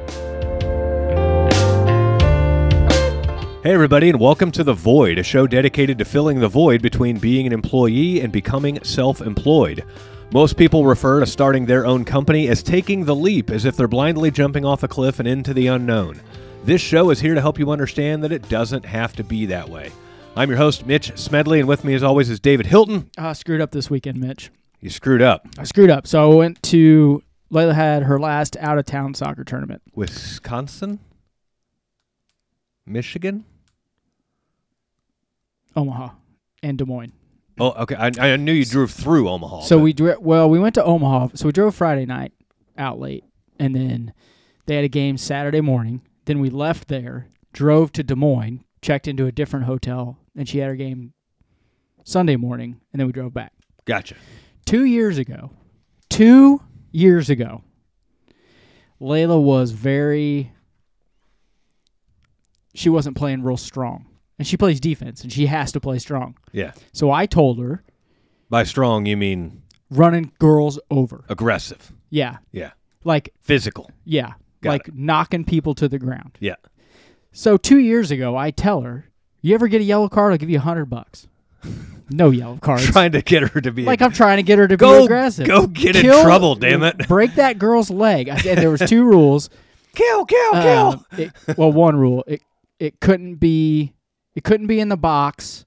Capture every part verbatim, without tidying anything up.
Hey everybody, and welcome to The Void, a show dedicated to filling the void between being an employee and becoming self-employed. Most people refer to starting their own company as taking the leap, as if they're blindly jumping off a cliff and into the unknown. This show is here to help you understand that it doesn't have to be that way. I'm your host, Mitch Smedley, and with me as always is David Hilton. I screwed up this weekend, Mitch. You screwed up. I screwed up. So I went to, Layla had her last out-of-town soccer tournament. Wisconsin? Michigan? Omaha and Des Moines. Oh, okay. I, I knew you drove through Omaha. So but... we dri- well, we went to Omaha. So we drove Friday night out late, and then they had a game Saturday morning. Then we left there, drove to Des Moines, checked into a different hotel, and she had her game Sunday morning, and then we drove back. Gotcha. Two years ago, two years ago, Layla was very, she wasn't playing real strong. And she plays defense, and she has to play strong. Yeah. So I told her. By strong, you mean? Running girls over. Aggressive. Yeah. Yeah. Like. Physical. Yeah. Got like it. knocking people to the ground. Yeah. So two years ago, I tell her, you ever get a yellow card, I'll give you a hundred bucks. No yellow cards. Trying to get her to be. Like I'm trying to get her to go, be aggressive. Go get Kill, in trouble, damn it. Break that girl's leg. I said there was two rules. Kill, kill, Uh, kill. It, well, one rule. It it couldn't be. It couldn't be in the box.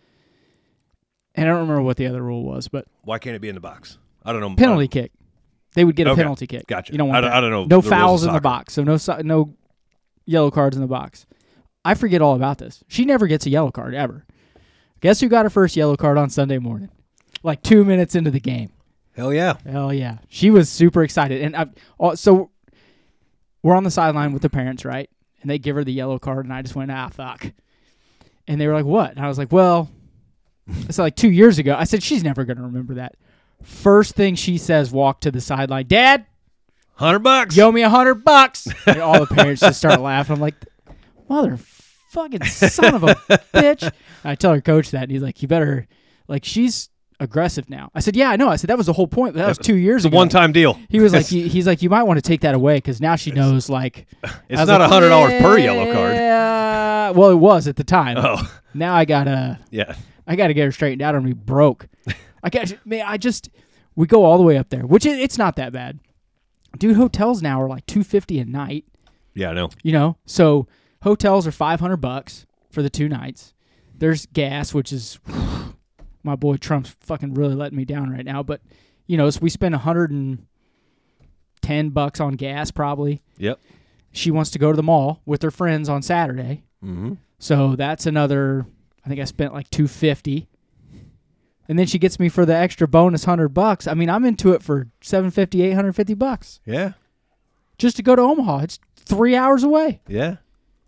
And I don't remember what the other rule was, but why can't it be in the box? I don't know. penalty kick. They would get a Okay. penalty kick. Gotcha. You don't want I don't, that. I don't know. No the rules fouls of in the soccer. box, so no so- no yellow cards in the box. I forget all about this. She never gets a yellow card ever. Guess who got her first yellow card on Sunday morning? Like two minutes into the game. Hell yeah. Hell yeah. She was super excited. And I, oh, so we're on the sideline with the parents, right? And they give her the yellow card, and I just went, ah, fuck. And they were like, what? And I was like, well, it's like two years ago. I said, she's never going to remember that. First thing she says, walk to the sideline, Dad, Hundred bucks. you owe me a hundred bucks. And all the parents just start laughing. I'm like, motherfucking son of a bitch. And I tell her coach that, and he's like, you better, like, she's aggressive now. I said, yeah, I know. I said, that was the whole point. That was two years It's a ago. one-time deal. He was like, he, he's like, you might want to take that away because now she knows, like. It's not a like, hundred dollars per yellow card. Yeah, well, it was at the time. Oh, Now I gotta, yeah. I gotta get her straightened out or be broke. I got, man, I just, we go all the way up there, which is, it's not that bad, dude. Hotels now are like two fifty a night. Yeah, I know. You know, so hotels are five hundred bucks for the two nights. There's gas, which is, my boy Trump's fucking really letting me down right now. But you know, so we spend a hundred and ten bucks on gas probably. Yep. She wants to go to the mall with her friends on Saturday. Mm-hmm. So that's another, I think I spent like two fifty. And then she gets me for the extra bonus hundred bucks. I mean, I'm into it for seven fifty, eight hundred fifty bucks. Yeah. Just to go to Omaha. It's three hours away. Yeah.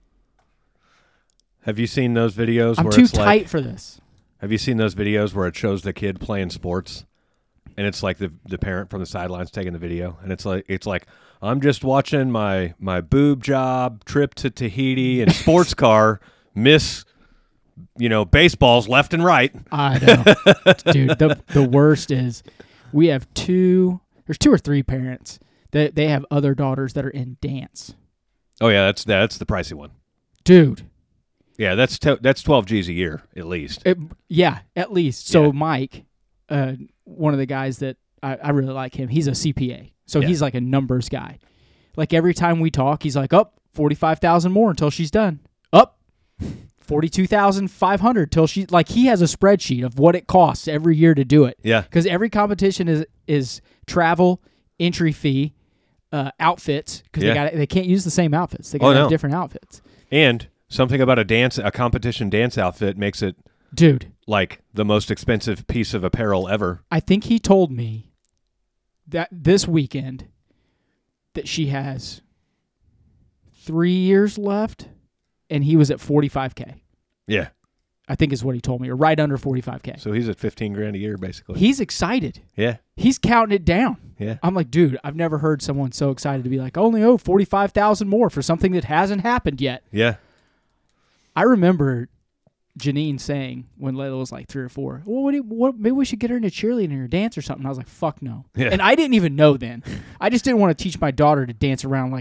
Have you seen those videos I'm where too it's tight like, for this. have you seen those videos where it shows the kid playing sports and it's like the the parent from the sidelines taking the video and it's like it's like I'm just watching my my boob job trip to Tahiti and sports car miss, you know, baseballs left and right. I know. Dude, the the worst is we have two, there's two or three parents that they have other daughters that are in dance. Oh yeah, that's that's the pricey one. Dude. Yeah, that's te- that's twelve G's a year at least. It, yeah, at least. So Yeah. Mike, uh, one of the guys that I, I really like him, he's a C P A. So Yeah. he's like a numbers guy. Like every time we talk, he's like, up forty-five thousand more until she's done. Up forty-two thousand five hundred till she, like he has a spreadsheet of what it costs every year to do it. Yeah. Because every competition is is travel, entry fee, uh, outfits, because Yeah. they got they can't use the same outfits. They got Oh, to no. have different outfits. And something about a dance, a competition dance outfit makes it Dude, like the most expensive piece of apparel ever. I think he told me that this weekend that she has three years left, and he was at forty-five K. Yeah. I think is what he told me, or right under forty-five K. So he's at fifteen grand a year, basically. He's excited. Yeah. He's counting it down. Yeah. I'm like, dude, I've never heard someone so excited to be like, I only owe forty-five thousand more for something that hasn't happened yet. Yeah. I remember Janine saying when Layla was like three or four, well, what do you, what, maybe we should get her into cheerleading or dance or something. I was like, fuck no. Yeah. And I didn't even know then. I just didn't want to teach my daughter to dance around like a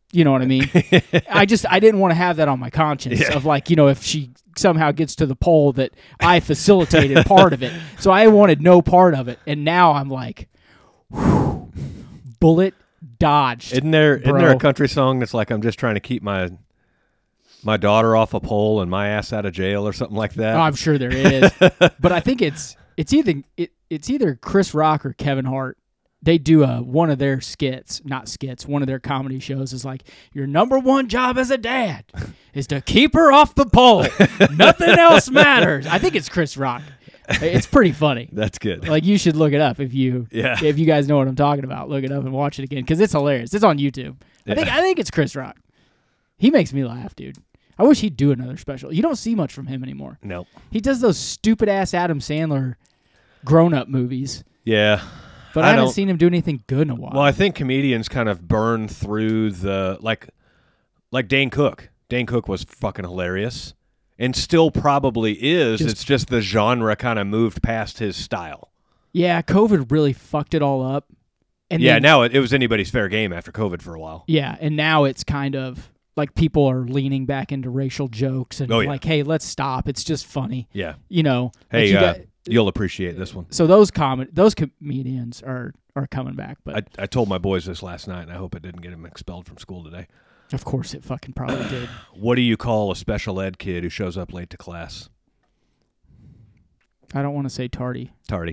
You know what I mean? I just I didn't want to have that on my conscience Yeah. of like, you know, if she somehow gets to the pole that I facilitated part of it. So I wanted no part of it. And now I'm like, whew, bullet dodged. Isn't there isn't there bro. a country song that's like I'm just trying to keep my my daughter off a pole and my ass out of jail or something like that? Oh, I'm sure there is. But I think it's it's either it, it's either Chris Rock or Kevin Hart. They do a one of their skits, not skits, one of their comedy shows is like, your number one job as a dad is to keep her off the pole. Nothing else matters. I think it's Chris Rock. It's pretty funny. That's good. Like, you should look it up if you Yeah. if you guys know what I'm talking about. Look it up and watch it again because it's hilarious. It's on YouTube. I think Yeah. I think it's Chris Rock. He makes me laugh, dude. I wish he'd do another special. You don't see much from him anymore. No. He does those stupid ass Adam Sandler grown up movies, Yeah. but I, I haven't don't- seen him do anything good in a while. Well, I think comedians kind of burn through the like like Dane Cook. Dane Cook was fucking hilarious and still probably is. Just- it's just the genre kind of moved past his style. Yeah, COVID really fucked it all up. And yeah, then, now it, it was anybody's fair game after COVID for a while. yeah, and now it's kind of like people are leaning back into racial jokes and Oh, yeah. like, hey, let's stop. It's just funny, Yeah. you know. like Hey, you uh, got- you'll appreciate this one. so those com- those comedians are are coming back, but I, I told my boys this last night, and I hope it didn't get them expelled from school today. of course it fucking probably did. What do you call a special ed kid who shows up late to class? I don't want to say tardy. Tardy.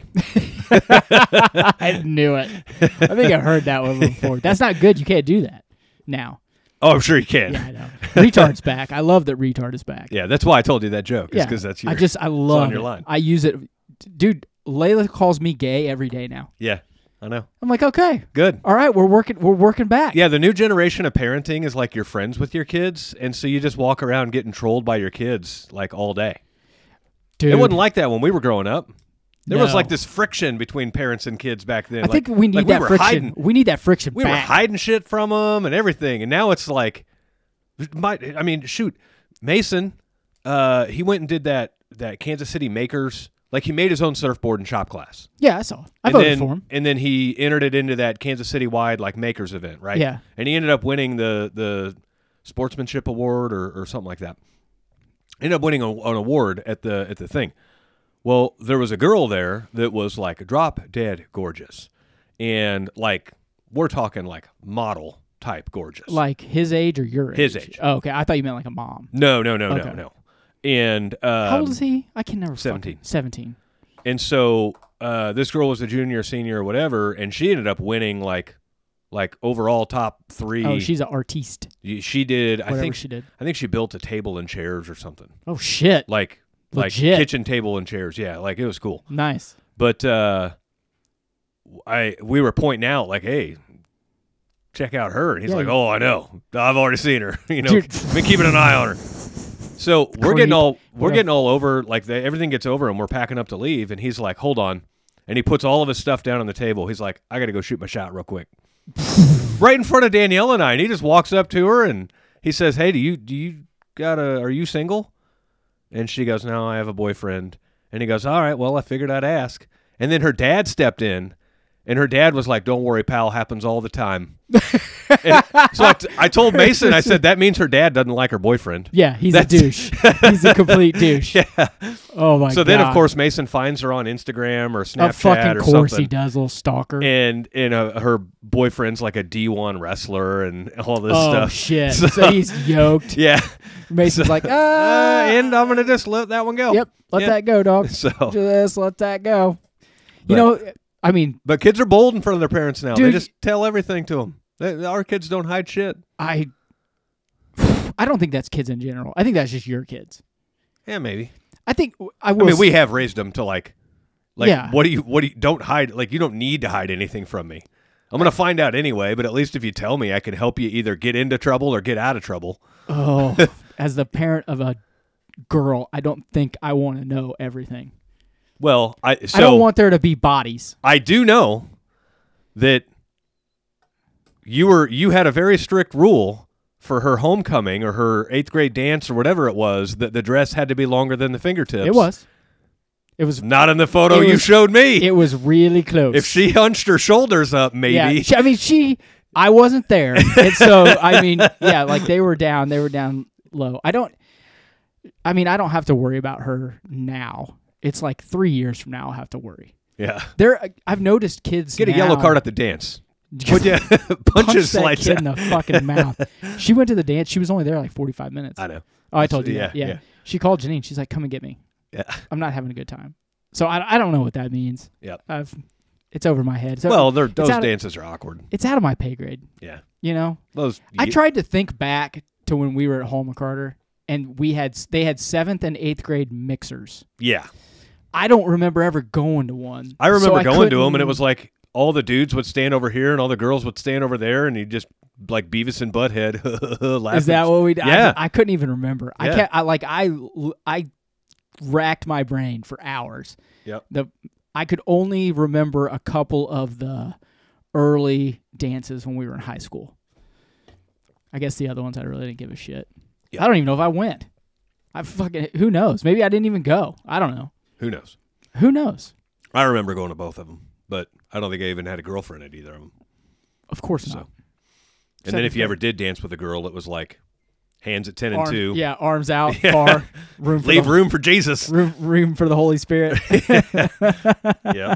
I knew it. I think I've heard that one before. That's not good. You can't do that now. Oh, I'm sure you can. Yeah, I know. Retard's back. I love that retard is back. Yeah, that's why I told you that joke. Is Yeah, because that's your. I just I love your it. line. I use it, dude. Layla calls me gay every day now. yeah, I know. I'm like, okay, Good. all right, we're working, we're working back. Yeah, the new generation of parenting is like you're friends with your kids, and so you just walk around getting trolled by your kids like all day. dude. It wasn't like that when we were growing up. There was No. like this friction between parents and kids back then. I like, think we need like that we were friction. Hiding, We need that friction we were back. hiding shit from them and everything, and now it's like, my, I mean, shoot, Mason, uh, he went and did that that Kansas City Makers. Like he made his own surfboard and shop class. Yeah, I saw. I and voted then, for him. And then he entered it into that Kansas City wide like makers event, right? Yeah. And he ended up winning the the sportsmanship award or, or something like that. Ended up winning a, an award at the at the thing. Well, there was a girl there that was like drop dead gorgeous, and like we're talking like model type gorgeous. Like his age or your age? His age. Oh, okay, I thought you meant like a mom. no, no, no, Okay. no, no. And um, How old is he? I can never. seventeen. Fucking, Seventeen. And so uh, this girl was a junior, senior, or whatever, and she ended up winning like like overall top three. Oh, she's an artiste. She did. Whatever I think she did. I think she built a table and chairs or something. Oh shit! Like Legit. like kitchen table and chairs. Yeah, like it was cool. Nice. But uh, I we were pointing out like, hey, check out her. And he's Yeah, like, yeah. oh, I know. I've already seen her. you know, Dude. been keeping an eye on her. So we're Creep. getting all we're What a- getting all over. Like the, everything gets over, and we're packing up to leave. And he's like, hold on. And he puts all of his stuff down on the table. He's like, I got to go shoot my shot real quick. Right in front of Danielle and I. And he just walks up to her and he says, hey, do you do you got a? Are you single? And she goes, no, I have a boyfriend. And he goes, all right, well, I figured I'd ask. And then her dad stepped in, and her dad was like, don't worry, pal, happens all the time. And so I, t- I told Mason, I said, that means her dad doesn't like her boyfriend. Yeah, he's That's- a douche. He's a complete douche. Yeah. Oh my god. So then, of course, Mason finds her on Instagram or of Snapchat fucking or course something. he does, little stalker. And and uh, her boyfriend's like a D one wrestler and all this oh stuff. shit! So- So, he's yoked. Yeah. Mason's like, Uh, ah, and I'm going to just let that one go. yep, let Yep. that go, dog. So, Just let that go. But- you know, I mean, but kids are bold in front of their parents now. They Dude. just tell everything to them. They, our kids don't hide shit. I, I don't think that's kids in general. I think that's just your kids. Yeah, maybe. I think I I will. mean, we have raised them to like, like, Yeah. what do you, what do you, don't hide, like, you don't need to hide anything from me. I'm going to find out anyway, but at least if you tell me, I can help you either get into trouble or get out of trouble. Oh, as the parent of a girl, I don't think I want to know everything. Well, I, so I don't want there to be bodies. I do know that you were, you had a very strict rule for her homecoming or her eighth grade dance or whatever it was, that the dress had to be longer than the fingertips. It was. It was. Not in the photo It you was- showed me. It was really close. If she hunched her shoulders up, maybe. Yeah, she, I mean, she I wasn't there. And so, I mean, yeah, like they were down. They were down low. I don't, I mean, I don't have to worry about her now. It's like three years from now I'll have to worry. Yeah. There, I've noticed kids Get a now, yellow card at the dance. Would you punch punch his that lights kid out? in the fucking mouth. She went to the dance. She was only there like forty-five minutes. I know. Oh, I told you Yeah, that. Yeah. yeah. She called Janine. She's like, come and get me. Yeah. I'm not having a good time. So I, I don't know what that means. Yep. I've, it's over my head. So Well, they're, those out of- dances are awkward. it's out of my pay grade. Yeah. You know? Those. I tried to think back to when we were at Hall McCarter and we had they had seventh and eighth grade mixers. Yeah. I don't remember ever going to one. I remember so going to them, and couldn't- it was like all the dudes would stand over here, and all the girls would stand over there, and you just like Beavis and Butthead laughing. Is that what we did? Yeah. I, I couldn't even remember. I Yeah. can't. I like I I racked my brain for hours. Yep. The I could only remember a couple of the early dances when we were in high school. I guess the other ones I really didn't give a shit. Yep. I don't even know if I went. I fucking who knows? Maybe I didn't even go. I don't know. Who knows? Who knows? I remember going to both of them, but I don't think I even had a girlfriend at either of them. Of course So. not. And then if you ever did dance with a girl, it was like hands at ten and Arm- two. Yeah, arms out, Yeah. far, room for Leave the, room for Jesus. room, room for the Holy Spirit. Yeah.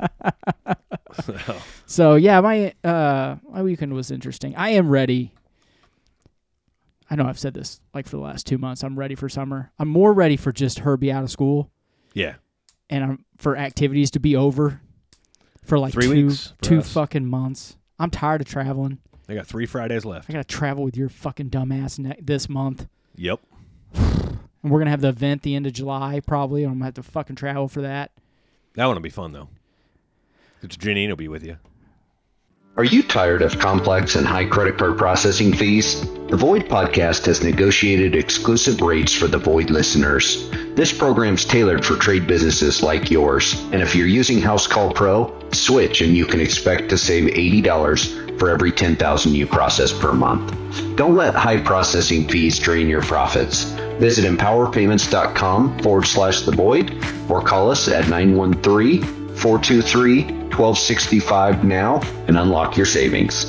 So yeah, my uh my weekend was interesting. I am ready. I know I've said this like for the last two months. I'm ready for summer. I'm more ready for just her be out of school Yeah. and I'm for activities to be over for like Three two weeks for two us. fucking months. I'm tired of traveling. They got three Fridays left. I gotta travel with your fucking dumbass ne- this month, Yep. and we're gonna have the event the end of July probably. And I'm gonna have to fucking travel for that. That one will be fun though. It's Janine will be with you. Are you tired of complex and high credit card processing fees? The Void Podcast has negotiated exclusive rates for the Void listeners. This program's tailored for trade businesses like yours, and if you're using House Call Pro, switch and you can expect to save eighty dollars for every ten thousand you process per month. Don't let high processing fees drain your profits. Visit empowerpayments.com forward slash the void or call us at nine one three, four two three, one two six five now and unlock your savings.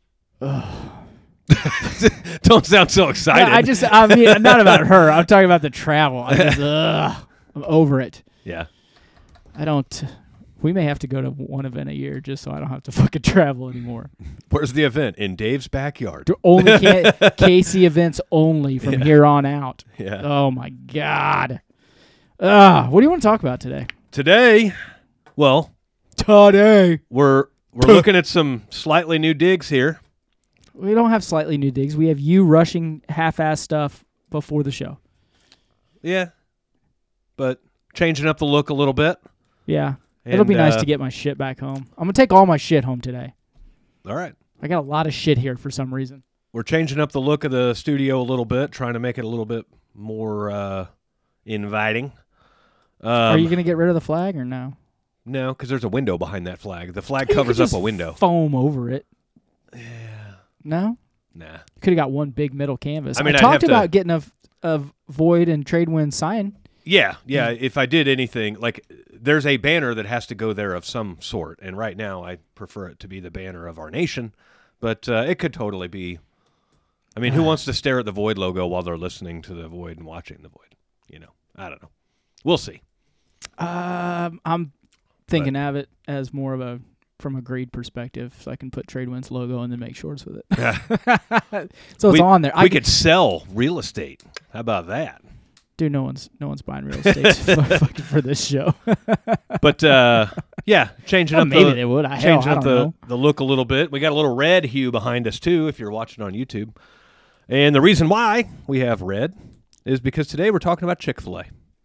Don't sound so excited. Yeah, I just, I mean, not about her. I'm talking about the travel. I just, ugh, I'm over it. Yeah. I don't. We may have to go to one event a year just so I don't have to fucking travel anymore. Where's the event? In Dave's backyard. To only K- Casey events only from Yeah. here on out. Yeah. Oh my god. Ah, what do you want to talk about today? Today, well, Today. we're we're looking at some slightly new digs here. We don't have slightly new digs. We have you rushing half-ass stuff before the show. Yeah. But changing up the look a little bit. Yeah. It'll be And, nice uh, to get my shit back home. I'm going to take all my shit home today. All right. I got a lot of shit here for some reason. We're changing up the look of the studio a little bit, trying to make it a little bit more uh, inviting. Um, Are you going to get rid of the flag or no? No, because there's a window behind that flag. The flag You covers could up just a window. Foam over it. Yeah. No? Nah. You could have got one big middle canvas. I mean, I I'd talked have to- about getting a, a Void and Tradewin sign. Yeah, yeah. If I did anything, like there's a banner that has to go there of some sort, and right now I prefer it to be the banner of our nation, but uh, it could totally be. I mean, who wants to stare at the Void logo while they're listening to the Void and watching the Void? You know, I don't know. We'll see. Um, I'm thinking of it as more of a from a grade perspective, so I can put Tradewin's logo and then make shorts with it. so it's we, on there. We I could sell real estate. How about that? Dude, no one's no one's buying real estate fucking for this show. But uh, yeah, changing Well, up maybe the they would. I, hell, changing I up don't the, know. the look a little bit. We got a little red hue behind us too, if you're watching on YouTube. And the reason why we have red is because today we're talking about Chick-fil-A.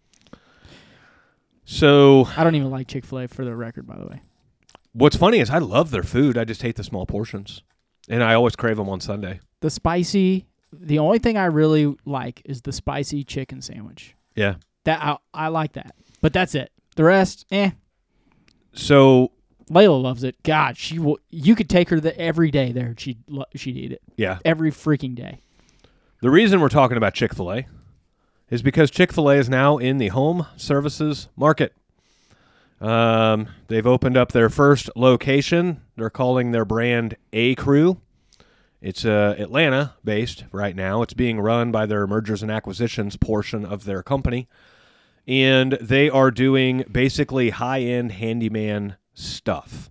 So I don't even like Chick-fil-A for the record, by the way. what's funny is I love their food. I just hate the small portions, and I always crave them on Sunday. The spicy. The only thing I really like is the spicy chicken sandwich. Yeah. That I, I like that, but that's it. The rest, eh. So Layla loves it. God, she will. You could take her the, every day there. She'd lo- she'd eat it yeah, every freaking day. the reason we're talking about Chick-fil-A is because Chick-fil-A is now in the home services market. Um, they've opened up their first location. They're calling their brand A Crew. It's uh, Atlanta-based right now. It's being run by their mergers and acquisitions portion of their company. And they are doing basically high-end handyman stuff.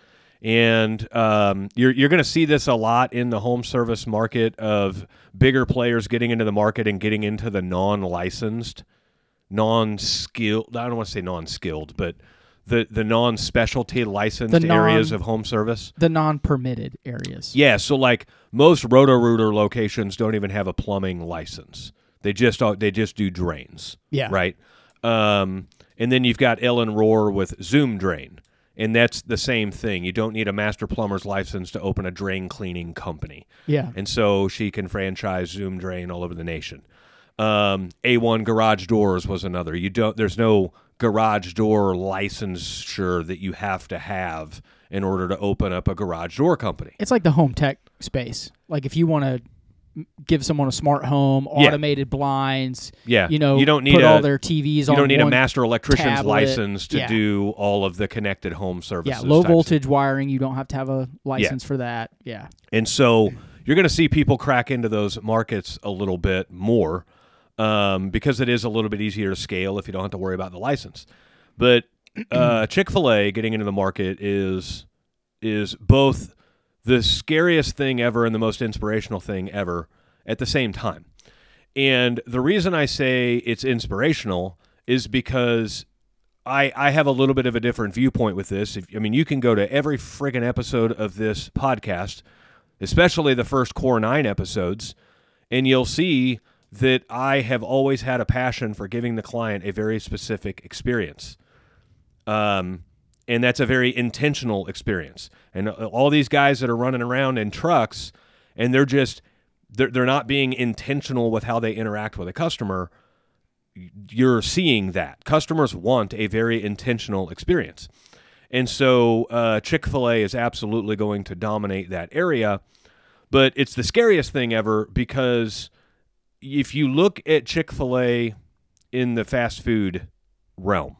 And um, you're you're going to see this a lot in the home service market of bigger players getting into the market and getting into the non-licensed, non-skilled, I don't want to say non-skilled, but the, the non-specialty licensed The non- areas of home service. The non-permitted areas. Yeah, so like most Roto-Rooter locations don't even have a plumbing license. They just they just do drains. Yeah. Right? Um, and then you've got Ellen Rohr with Zoom Drain. And that's the same thing. You don't need a master plumber's license to open a drain cleaning company. Yeah. And so she can franchise Zoom Drain all over the nation. Um, A one Garage Doors was another. You don't. There's no garage door licensure that you have to have in order to open up a garage door company. It's like the home tech space. Like if you want to give someone a smart home, automated yeah. blinds, yeah. you know, you don't need put a, all their T Vs you on don't need one a master electrician's tablet. license to yeah. do all of the connected home services. Yeah, low types voltage of. wiring, you don't have to have a license Yeah. for that. Yeah. And so you're going to see people crack into those markets a little bit more um, because it is a little bit easier to scale if you don't have to worry about the license. But uh, Chick-fil-A getting into the market is is both the scariest thing ever and the most inspirational thing ever at the same time. And the reason I say it's inspirational is because I, I have a little bit of a different viewpoint with this. If, I mean, you can go to every friggin' episode of this podcast, especially the first Core nine episodes, and you'll see that I have always had a passion for giving the client a very specific experience. Um, and that's a very intentional experience. And all these guys that are running around in trucks, and they're just... They're, they're not being intentional with how they interact with a customer, you're seeing that. Customers want a very intentional experience. And so uh, Chick-fil-A is absolutely going to dominate that area. But it's the scariest thing ever because if you look at Chick-fil-A in the fast food realm,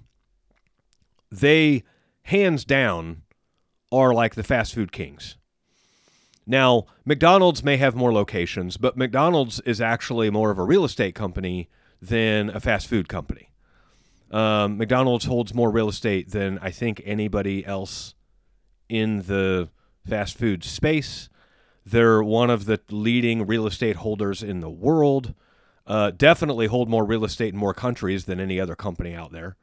they, hands down, are like the fast food kings. Now, McDonald's may have more locations, but McDonald's is actually more of a real estate company than a fast food company. Um, McDonald's holds more real estate than I think anybody else in the fast food space. They're one of the leading real estate holders in the world. Uh, definitely hold more real estate in more countries than any other company out there.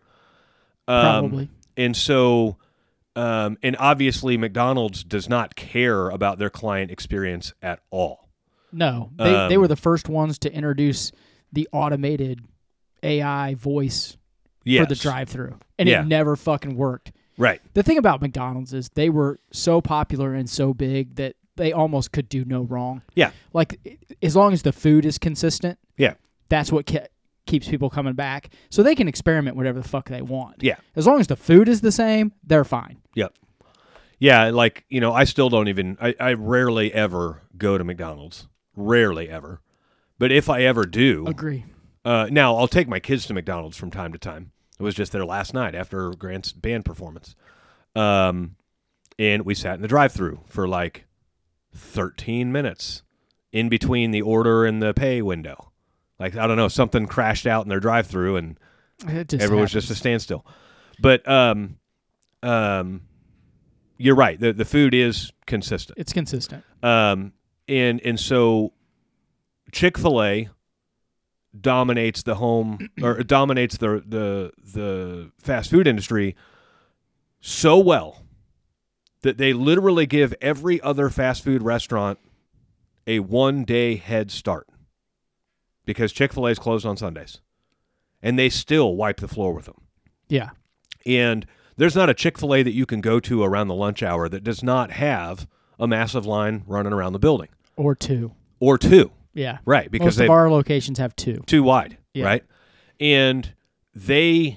Um, Probably. And so... Um, and obviously, McDonald's does not care about their client experience at all. No, they Um, they were the first ones to introduce the automated A I voice yes. for the drive-through, and Yeah. it never fucking worked. Right. The thing about McDonald's is they were so popular and so big that they almost could do no wrong. Yeah. Like as long as the food is consistent, Yeah. that's what ke- keeps people coming back. So they can experiment whatever the fuck they want. Yeah. As long as the food is the same, they're fine. Yep. Yeah, like, you know, I still don't even, I, I rarely ever go to McDonald's. Rarely ever. But if I ever do, Agree. uh, now I'll take my kids to McDonald's from time to time. I was just there last night after Grant's band performance. Um, and we sat in the drive-thru for like thirteen minutes in between the order and the pay window. Like, I don't know, something crashed out in their drive-thru and It just everyone was happens. just a standstill. But um, um, you're right. The the food is consistent. It's consistent. Um, and and so Chick-fil-A dominates the home or dominates the the the fast food industry so well that they literally give every other fast food restaurant a one day head start because Chick-fil-A is closed on Sundays, and they still wipe the floor with them. Yeah. And there's not a Chick-fil-A that you can go to around the lunch hour that does not have a massive line running around the building. Or two. Or two. Yeah. Right. Because Most they of our locations have two. too wide. Yeah. Right. And they,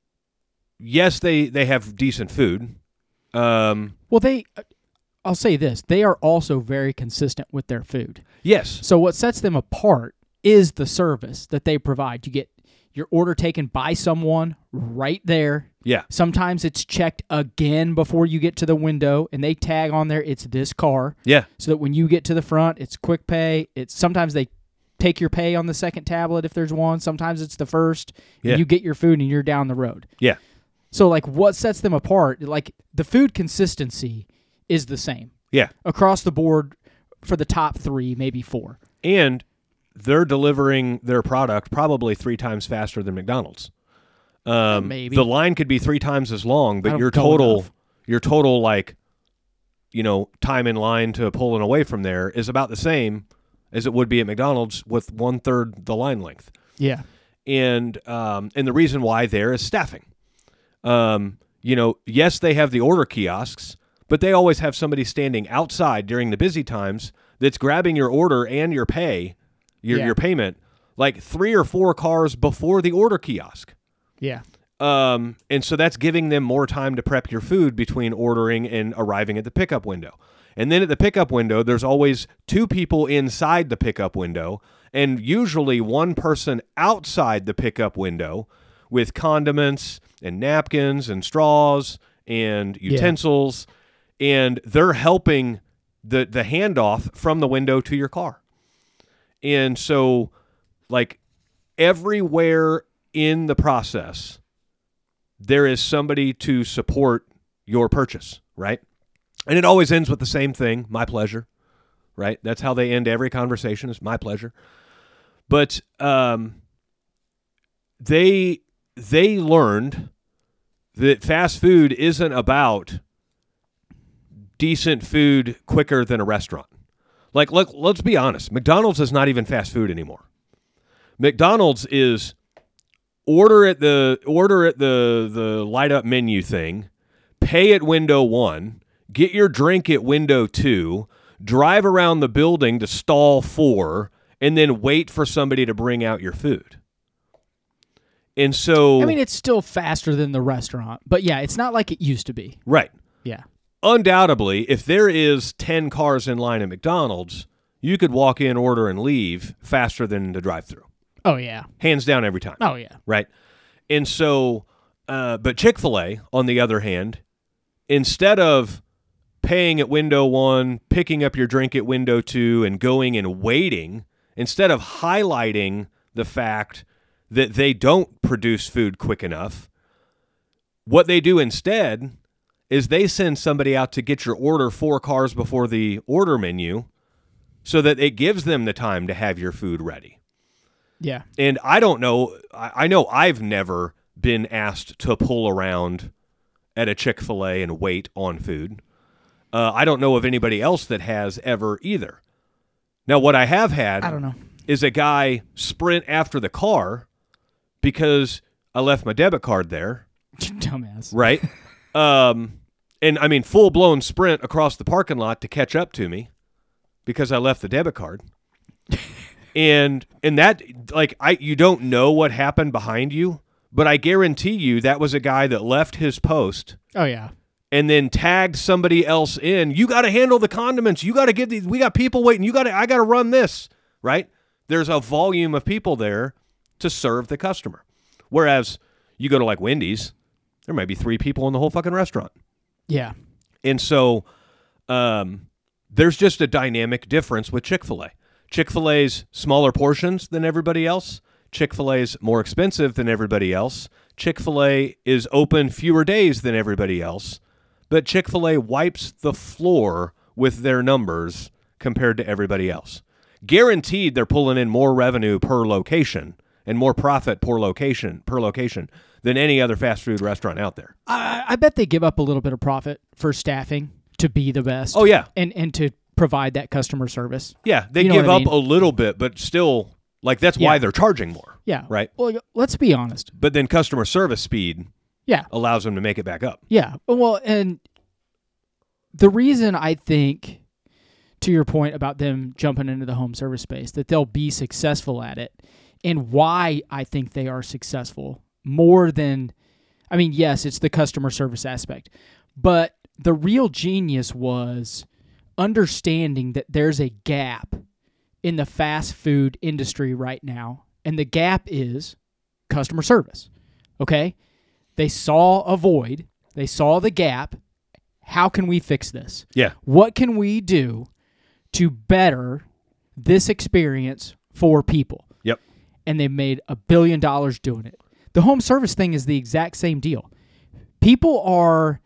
yes, they, they have decent food. Um, Well, they, I'll say this, they are also very consistent with their food. yes. So what sets them apart is the service that they provide. You get your order taken by someone right there. Yeah. Sometimes it's checked again before you get to the window, and they tag on there, it's this car. Yeah. So that when you get to the front, it's quick pay. It's sometimes they take your pay on the second tablet if there's one. Sometimes it's the first. Yeah. And you get your food and you're down the road. Yeah. So, like, what sets them apart? Like, the food consistency is the same. Yeah. Across the board for the top three, maybe four. And they're delivering their product probably three times faster than McDonald's. Um, Maybe. The line could be three times as long, I but don't your go total, enough. your total, like, you know, time in line to pulling away from there is about the same as it would be at McDonald's with one third the line length. Yeah. And um, and the reason why there is staffing. Um, you know, yes, they have the order kiosks, but they always have somebody standing outside during the busy times that's grabbing your order and your pay, your Yeah. your payment, like three or four cars before the order kiosk. Yeah. Um, and so that's giving them more time to prep your food between ordering and arriving at the pickup window. And then at the pickup window, there's always two people inside the pickup window and usually one person outside the pickup window with condiments and napkins and straws and utensils. And they're helping the, the handoff from the window to your car. And so, like, everywhere in the process, there is somebody to support your purchase, right? And it always ends with the same thing, my pleasure, right? That's how they end every conversation, is my pleasure. But um, they they learned that fast food isn't about decent food quicker than a restaurant. Like, let, let's be honest, McDonald's is not even fast food anymore. McDonald's is order at the order at the the light up menu thing, pay at window one, get your drink at window two, drive around the building to stall four, and then wait for somebody to bring out your food. And so, I mean, it's still faster than the restaurant, but yeah, it's not like it used to be. right. Yeah. Undoubtedly, if there is ten cars in line at McDonald's, you could walk in, order, and leave faster than the drive-thru. Oh, yeah. Hands down every time. Oh, yeah. Right? And so, uh, but Chick-fil-A, on the other hand, instead of paying at window one, picking up your drink at window two, and going and waiting, instead of highlighting the fact that they don't produce food quick enough, what they do instead is they send somebody out to get your order four cars before the order menu so that it gives them the time to have your food ready. Yeah. And I don't know, I I know I've never been asked to pull around at a Chick-fil-A and wait on food. Uh, I don't know of anybody else that has ever either. Now, what I have had I don't know. is a guy sprint after the car because I left my debit card there, Dumbass. right? um, and, I mean, full-blown sprint across the parking lot to catch up to me because I left the debit card. And and that, like, I you don't know what happened behind you, but I guarantee you that was a guy that left his post Oh, yeah. and then tagged somebody else in. You got to handle the condiments. You got to get these. We got people waiting. You got to. I got to run this, right? There's a volume of people there to serve the customer. Whereas you go to like Wendy's, there might be three people in the whole fucking restaurant. Yeah. And so um, there's just a dynamic difference with Chick-fil-A. Chick-fil-A's smaller portions than everybody else. Chick-fil-A's more expensive than everybody else. Chick-fil-A is open fewer days than everybody else. But Chick-fil-A wipes the floor with their numbers compared to everybody else. Guaranteed they're pulling in more revenue per location and more profit per location per location than any other fast food restaurant out there. I, I bet they give up a little bit of profit for staffing to be the best. Oh, yeah. And and to provide that customer service. Yeah, they You know give what I up mean? a little bit, but still, like, that's why Yeah. they're charging more. Yeah. Right. Well, let's be honest. But then customer service speed Yeah. allows them to make it back up. Yeah. Well, and the reason I think, to your point about them jumping into the home service space, that they'll be successful at it, and why I think they are successful more than, I mean, yes, it's the customer service aspect, but the real genius was understanding that there's a gap in the fast food industry right now, and the gap is customer service. Okay? They saw a void. They saw the gap. How can we fix this? Yeah. What can we do to better this experience for people? Yep. And they made a billion dollars doing it. The home service thing is the exact same deal. People are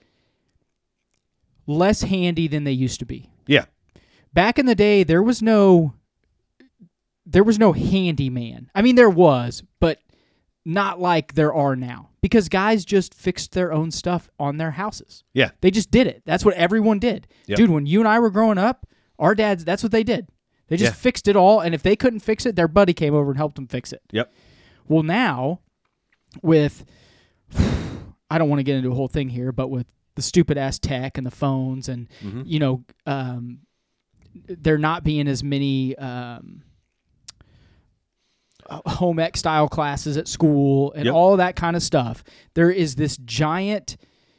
less handy than they used to be. Yeah. Back in the day, there was no there was no handyman. I mean, there was, but not like there are now. Because guys just fixed their own stuff on their houses. Yeah. They just did it. That's what everyone did. Yep. Dude, when you and I were growing up, our dads, that's what they did. They just Yeah. fixed it all, and if they couldn't fix it, their buddy came over and helped them fix it. Yep. Well, now, with, I don't want to get into a whole thing here, but with the stupid-ass tech and the phones and, Mhm. you know, um, there not being as many um, home ec style classes at school and Yep. all that kind of stuff, there is this giant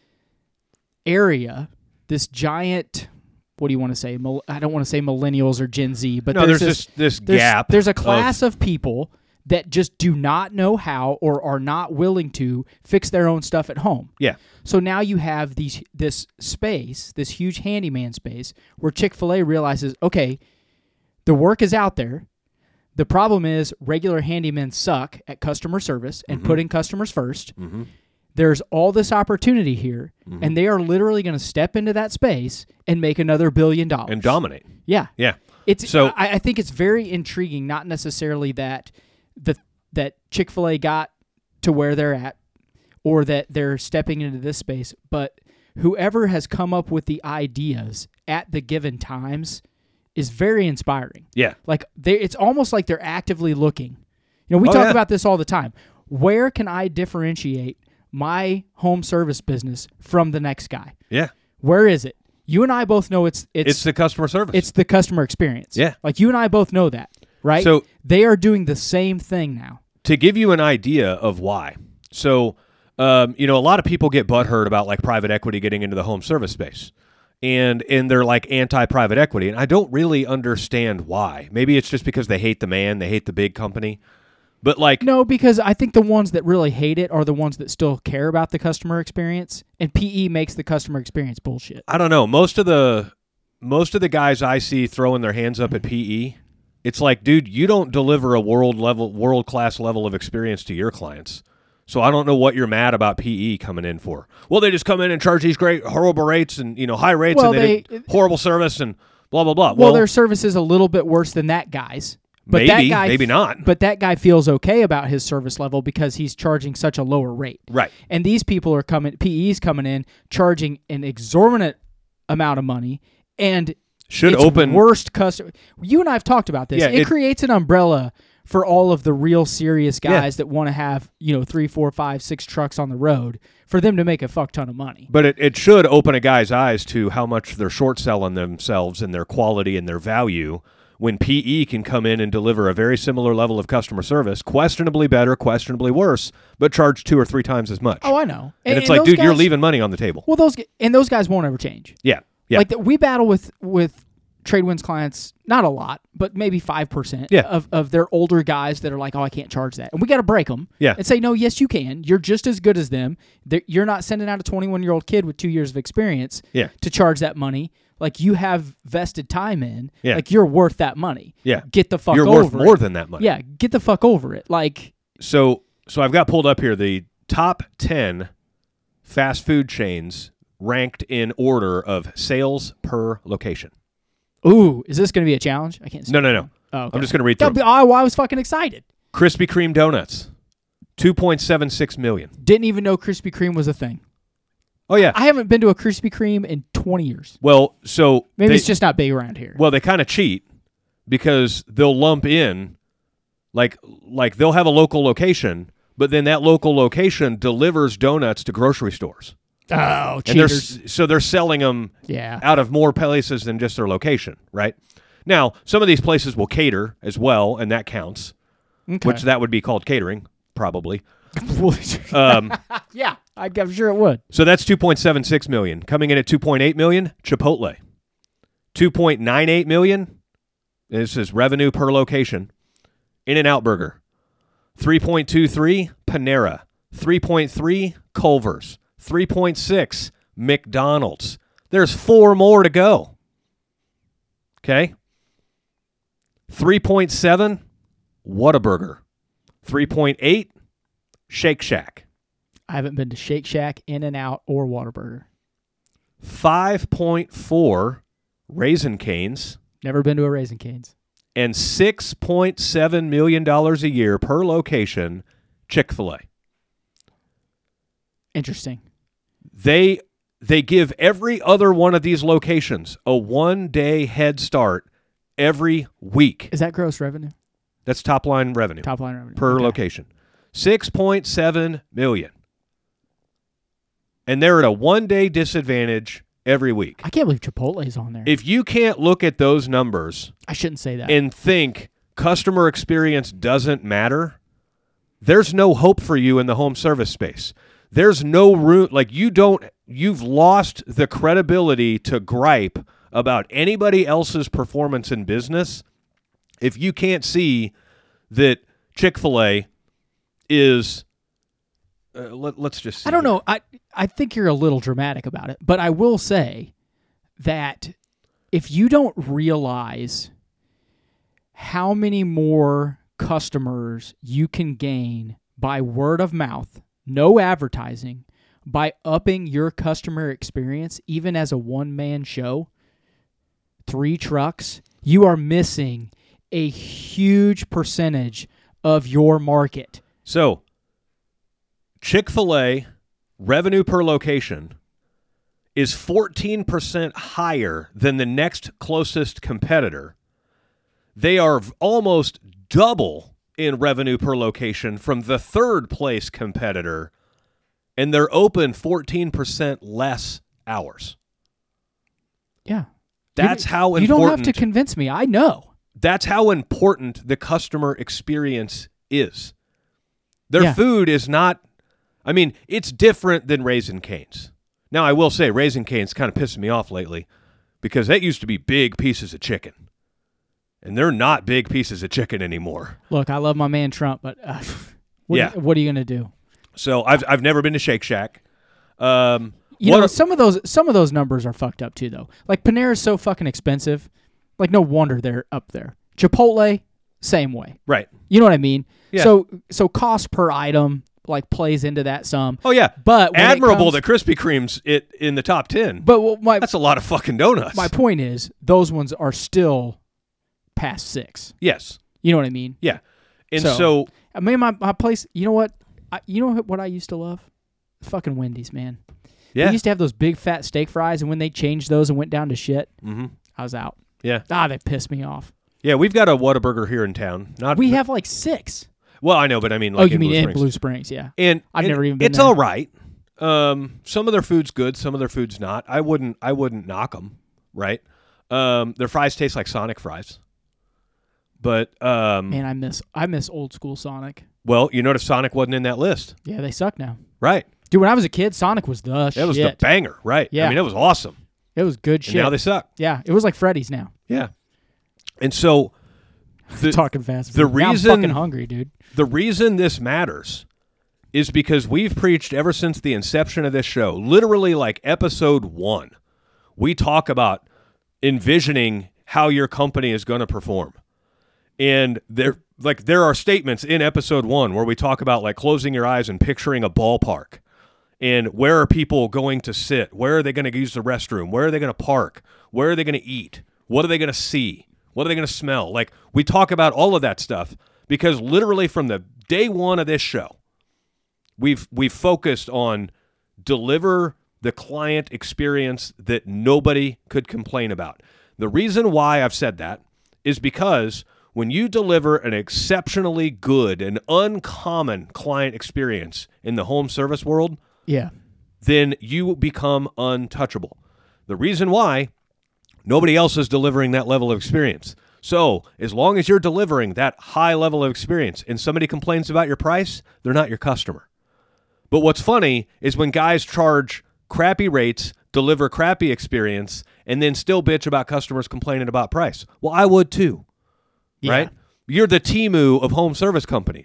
area, this giant, what do you want to say? Mil- I don't want to say millennials or Gen Z, but No, there's, there's this, this, this there's, gap. There's a of- class of, people that just do not know how or are not willing to fix their own stuff at home. Yeah. So now you have these this space, this huge handyman space, where Chick-fil-A realizes, okay, the work is out there. The problem is regular handymen suck at customer service and Mhm. putting customers first. Mhm. There's all this opportunity here, Mhm. and they are literally going to step into that space and make another billion dollars. And dominate. Yeah. Yeah. It's So- I, I think it's very intriguing, not necessarily that the that Chick-fil-A got to where they're at or that they're stepping into this space, but whoever has come up with the ideas at the given times is very inspiring. Yeah. Like they it's almost like they're actively looking. You know, we Oh, talk yeah. about this all the time. Where can I differentiate my home service business from the next guy? Yeah. Where is it? You and I both know it's it's It's the customer service. it's the customer experience. Yeah. Like you and I both know that, right? So- they are doing the same thing now. to give you an idea of why. So, um, you know, a lot of people get butthurt about like private equity getting into the home service space. And and they're like anti-private equity. And I don't really understand why. Maybe it's just because they hate the man, they hate the big company. But like No, because I think the ones that really hate it are the ones that still care about the customer experience, and P E makes the customer experience bullshit. I don't know. Most of the most of the guys I see throwing their hands up at P E, it's like, dude, you don't deliver a world level, world class level of experience to your clients. So I don't know what you're mad about P E coming in for. Well, they just come in and charge these great, horrible rates and you know high rates, Well, and they, they- did horrible service and blah blah blah. Well, their service is a little bit worse than that guy's. But that maybe, guy, maybe not. But that guy feels okay about his service level because he's charging such a lower rate. Right. And these people are coming, P E's coming in, charging an exorbitant amount of money, and Should it's open worst customer. You and I have talked about this. Yeah, it, it- creates an umbrella for all of the real serious guys that want to have you know three, four, five, six trucks on the road for them to make a fuck ton of money. But it, it should open a guy's eyes to how much they're short selling themselves and their quality and their value when P E can come in and deliver a very similar level of customer service, questionably better, questionably worse, but charge two or three times as much. Oh, I know. and, it's like, those dude, you're guys- leaving money on the table. Well, those and those guys won't ever change. Yeah. Yeah. Like the, we battle with with Tradewinds clients, not a lot, but maybe five percent Yeah. of, of their older guys that are like, oh, I can't charge that. And we got to break them Yeah. and say, no, yes, you can. You're just as good as them. They're, you're not sending out a twenty-one-year-old kid with two years of experience Yeah. to charge that money. Like you have vested time in. Yeah. Like you're worth that money. Yeah. Get the fuck You're over worth it. more than that money. Yeah, get the fuck over it. Like, So so I've got pulled up here the top ten fast food chains ranked in order of sales per location. ooh, is this going to be a challenge? I can't see. No, no, no. Oh, okay. I'm just going to read through. That'd be- oh, I was fucking excited. Krispy Kreme donuts, two point seven six million. Didn't even know Krispy Kreme was a thing. Oh yeah. I haven't been to a Krispy Kreme in twenty years. Well, so Maybe they, it's just not big around here. well, they kind of cheat because they'll lump in like like they'll have a local location, but then that local location delivers donuts to grocery stores. oh, And they're cheaters. s- so they're selling them Yeah. out of more places than just their location, right? Now, some of these places will cater as well, and that counts, Okay. which that would be called catering, probably. Um, yeah, I- I'm sure it would. so that's two point seven six million. Coming in at two point eight million, Chipotle. two point nine eight million, this is revenue per location. In-N-Out Burger. three point two three, Panera. three point three, Culver's. three point six, McDonald's. There's four more to go. Okay? three point seven, Whataburger. three point eight, Shake Shack. I haven't been to Shake Shack, In-N-Out, or Whataburger. five point four, Raising Cane's. Never been to a Raising Cane's. And six point seven million dollars a year per location, Chick-fil-A. Interesting. They they give every other one of these locations a one-day head start every week. Is that gross revenue? That's top-line revenue. Top line revenue. Per Okay. location. six point seven million dollars. And they're at a one-day disadvantage every week. I can't believe Chipotle's on there. If you can't look at those numbers I shouldn't say that. and think customer experience doesn't matter, there's no hope for you in the home service space. There's no room, like you don't, you've lost the credibility to gripe about anybody else's performance in business if you can't see that Chick-fil-A is, uh, let, let's just see. I don't know. I I think you're a little dramatic about it, but I will say that if you don't realize how many more customers you can gain by word of mouth, no advertising, by upping your customer experience, even as a one-man show, three trucks, you are missing a huge percentage of your market. So, Chick-fil-A revenue per location is fourteen percent higher than the next closest competitor. They are v- almost double in revenue per location from the third place competitor, and they're open fourteen percent less hours. Yeah. That's you, how important. You don't have to convince me. I know. That's how important the customer experience is. Their Yeah. food is not, I mean, it's different than Raising Cane's. Now, I will say Raising Cane's kind of pissing me off lately because that used to be big pieces of chicken. And they're not big pieces of chicken anymore. Look, I love my man Trump, but uh, what, Yeah. what are you going to do? So I've I've never been to Shake Shack. Um, You what know, are- some of those some of those numbers are fucked up too, though. Like Panera's so fucking expensive. Like no wonder they're up there. Chipotle, same way. right. You know what I mean? Yeah. So so cost per item like plays into that some. Oh yeah, But when it admirable comes- that Krispy Kreme's it in the top ten. But well, my That's a lot of fucking donuts. my point is those ones are still past six. yes, You know what I mean? yeah, and So- so I mean, my, my place. You know what? I, you know what I used to love? Fucking Wendy's, man. yeah, They used to have those big fat steak fries, and when they changed those and went down to shit, mm-hmm. I was out. yeah, Ah, they pissed me off. yeah. We've got a Whataburger here in town. Not We have like six. well, I know, but I mean, like oh, you in mean Blue in Springs. Blue Springs? Yeah. And I've and never even been It's there. all right. Um, some of their food's good, some of their food's not. I wouldn't. I wouldn't knock them. Right. Um, their fries taste like Sonic fries. But um, Man, I miss I miss old school Sonic. well, you notice Sonic wasn't in that list, Yeah, they suck now. right? Dude, when I was a kid, Sonic was the That shit. was the banger, right? Yeah. I mean, it was awesome. It was good And shit. now they suck. yeah, it was like Freddy's now. Yeah. And so the Talking fast. the food. Now I'm reason- fucking hungry, dude. the reason this matters is because we've preached ever since the inception of this show, literally like episode one. We talk about envisioning how your company is going to perform. And there like there are statements in episode one where we talk about like closing your eyes and picturing a ballpark. And where are people going to sit? Where are they going to use the restroom? Where are they going to park? Where are they going to eat? What are they going to see? What are they going to smell? Like, we talk about all of that stuff because literally from the day one of this show, we've we've focused on deliver the client experience that nobody could complain about. The reason why I've said that is because when you deliver an exceptionally good and uncommon client experience in the home service world, Yeah. then you become untouchable. The reason why, nobody else is delivering that level of experience. So as long as you're delivering that high level of experience and somebody complains about your price, they're not your customer. But what's funny is when guys charge crappy rates, deliver crappy experience, and then still bitch about customers complaining about price. Well, I would too, Yeah. right? You're the Temu of home service companies.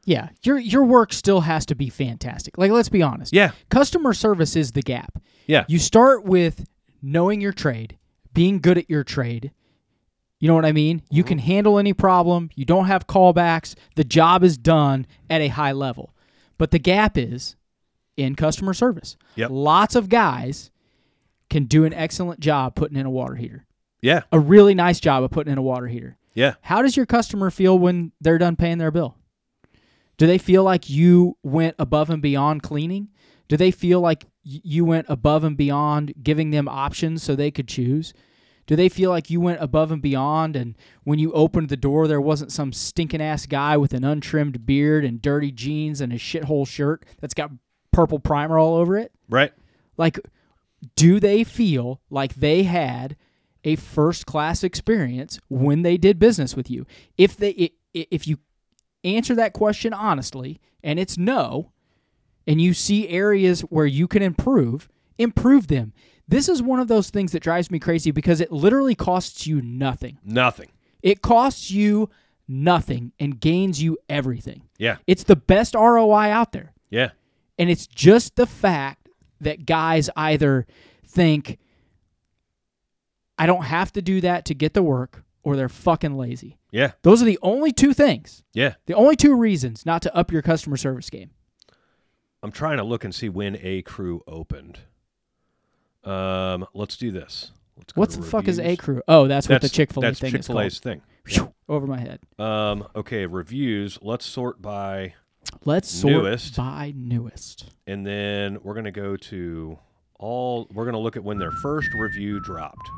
Yeah, your your work still has to be fantastic. Like, let's be honest. Yeah. Customer service is the gap. Yeah. You start with knowing your trade, being good at your trade. You know what I mean? You can handle any problem. You don't have callbacks. The job is done at a high level. But the gap is in customer service. Yep. Lots of guys can do an excellent job putting in a water heater. Yeah. A really nice job of putting in a water heater. Yeah. How does your customer feel when they're done paying their bill? Do they feel like you went above and beyond cleaning? Do they feel like y- you went above and beyond giving them options so they could choose? Do they feel like you went above and beyond and when you opened the door there wasn't some stinking-ass guy with an untrimmed beard and dirty jeans and a shithole shirt that's got purple primer all over it? Right. Like, do they feel like they had a first-class experience when they did business with you? If they, if you answer that question honestly, and it's no, and you see areas where you can improve, improve them. This is one of those things that drives me crazy because it literally costs you nothing. Nothing. It costs you nothing and gains you everything. Yeah. It's the best R O I out there. Yeah. And it's just the fact that guys either think, I don't have to do that to get the work, or they're fucking lazy. Yeah. Those are the only two things. Yeah. The only two reasons not to up your customer service game. I'm trying to look and see when A Crew opened. Um, let's do this. Let's go What to the fuck is reviews. A Crew? Oh, that's, what That's the Chick-fil-A that's thing Chick-fil-A's is thing. called. Over my head. Um, okay, reviews. Let's sort by, Let's sort Newest. by newest. and then we're gonna go to all. We're gonna look at when their first review dropped.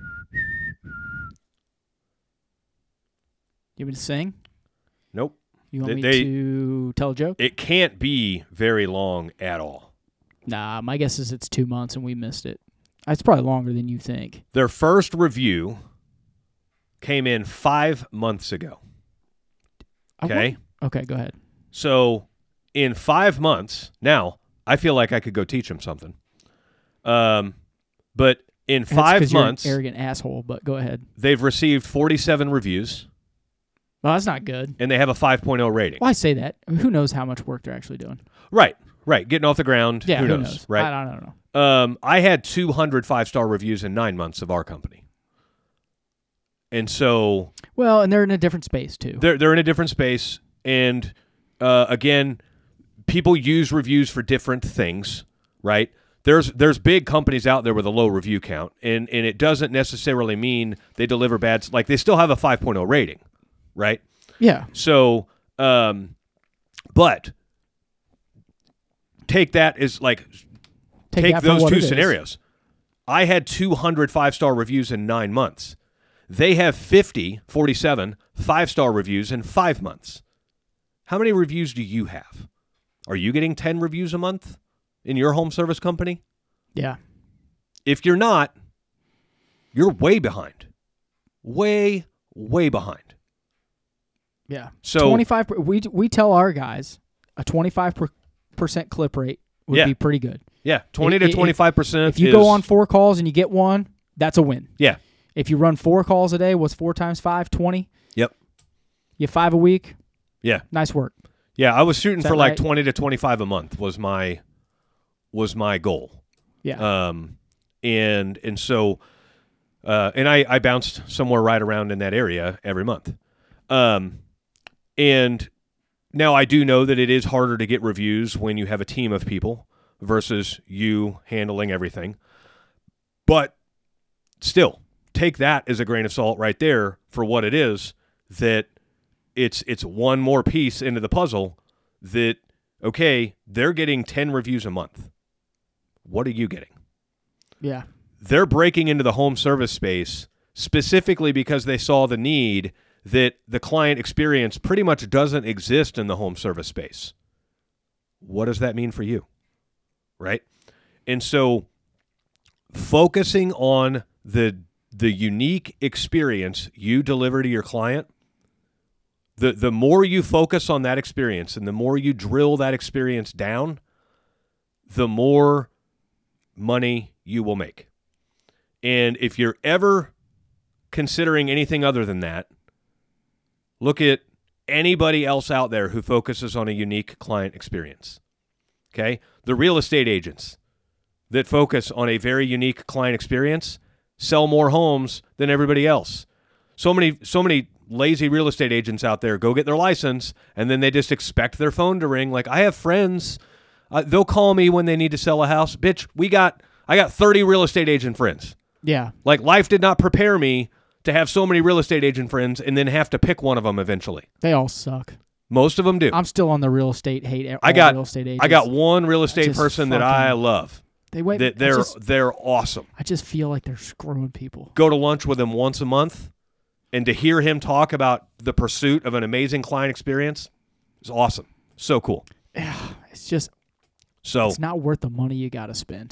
You want me to sing? Nope. You want They- me they- to tell a joke? It can't be very long at all. Nah, my guess is it's two months and we missed it. It's probably longer than you think. Their first review came in five months ago. I Okay. wa- Okay, go ahead. So in five months, now I feel like I could go teach them something. Um, but in That's five 'cause you're an months, arrogant asshole, but go ahead. they've received forty-seven reviews, Well, that's not good. and they have a five point oh rating. Well, I say that. Who knows how much work they're actually doing? Right, right. Getting off the ground. Yeah, who, who knows, knows? Right. I don't, I don't know. Um, I had two hundred five-star reviews in nine months of our company. And so Well, and they're in a different space too. they're, they're in a different space. And uh, again, people use reviews for different things, right? There's there's big companies out there with a low review count, and, and it doesn't necessarily mean they deliver bad. Like, they still have a five point oh rating, right? Yeah. So, um, but take that as like, Take, take that for those what two it is. scenarios. I had two hundred five-star reviews in nine months. They have fifty, forty-seven five-star reviews in five months. How many reviews do you have? Are you getting ten reviews a month in your home service company? Yeah. If you're not, you're way behind. Way, way behind. Yeah. So- twenty-five per- we we tell our guys a twenty-five percent clip rate would Yeah. be pretty good. Yeah, twenty If- to if- twenty-five percent. If you is, go on four calls and you get one, that's a win. Yeah. If you run four calls a day, what's four times five? twenty. Yep. You have five a week. Yeah. Nice work. Yeah, I was shooting Is for that like right? twenty to twenty-five a month was my was my goal. Yeah. Um, and and so, uh, and I, I bounced somewhere right around in that area every month. Um, and now I do know that it is harder to get reviews when you have a team of people versus you handling everything. But still, take that as a grain of salt right there for what it is. That it's it's one more piece into the puzzle. That okay, they're getting ten reviews a month. What are you getting? yeah. They're breaking into the home service space specifically because they saw the need that the client experience pretty much doesn't exist in the home service space. What does that mean for you? Right? And so focusing on the the unique experience you deliver to your client, the the more you focus on that experience and the more you drill that experience down, the more money you will make. And if you're ever considering anything other than that, look at anybody else out there who focuses on a unique client experience. Okay? The real estate agents that focus on a very unique client experience sell more homes than everybody else. So many so many lazy real estate agents out there go get their license, and then they just expect their phone to ring. Like, I have friends, uh, they'll call me when they need to sell a house. Bitch, we got I got thirty real estate agent friends. Yeah. Like, life did not prepare me to have so many real estate agent friends and then have to pick one of them eventually. They all suck. Most of them do. I'm still on the real estate hate. All I got real estate agents. I got one real estate just person that fucking- I love. They wait. That they're just, they're awesome. I just feel like they're screwing people. Go to lunch with him once a month, and to hear him talk about the pursuit of an amazing client experience is awesome. So cool. It's just So it's not worth the money you got to spend.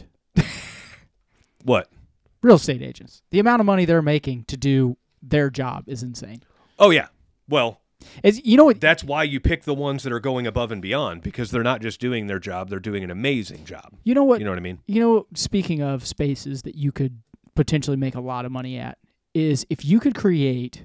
what? Real estate agents. The amount of money they're making to do their job is insane. Oh yeah. Well, It's, you know what? that's why you pick the ones that are going above and beyond, because they're not just doing their job, they're doing an amazing job. You know what? You know what I mean? You know, speaking of spaces that you could potentially make a lot of money at, is if you could create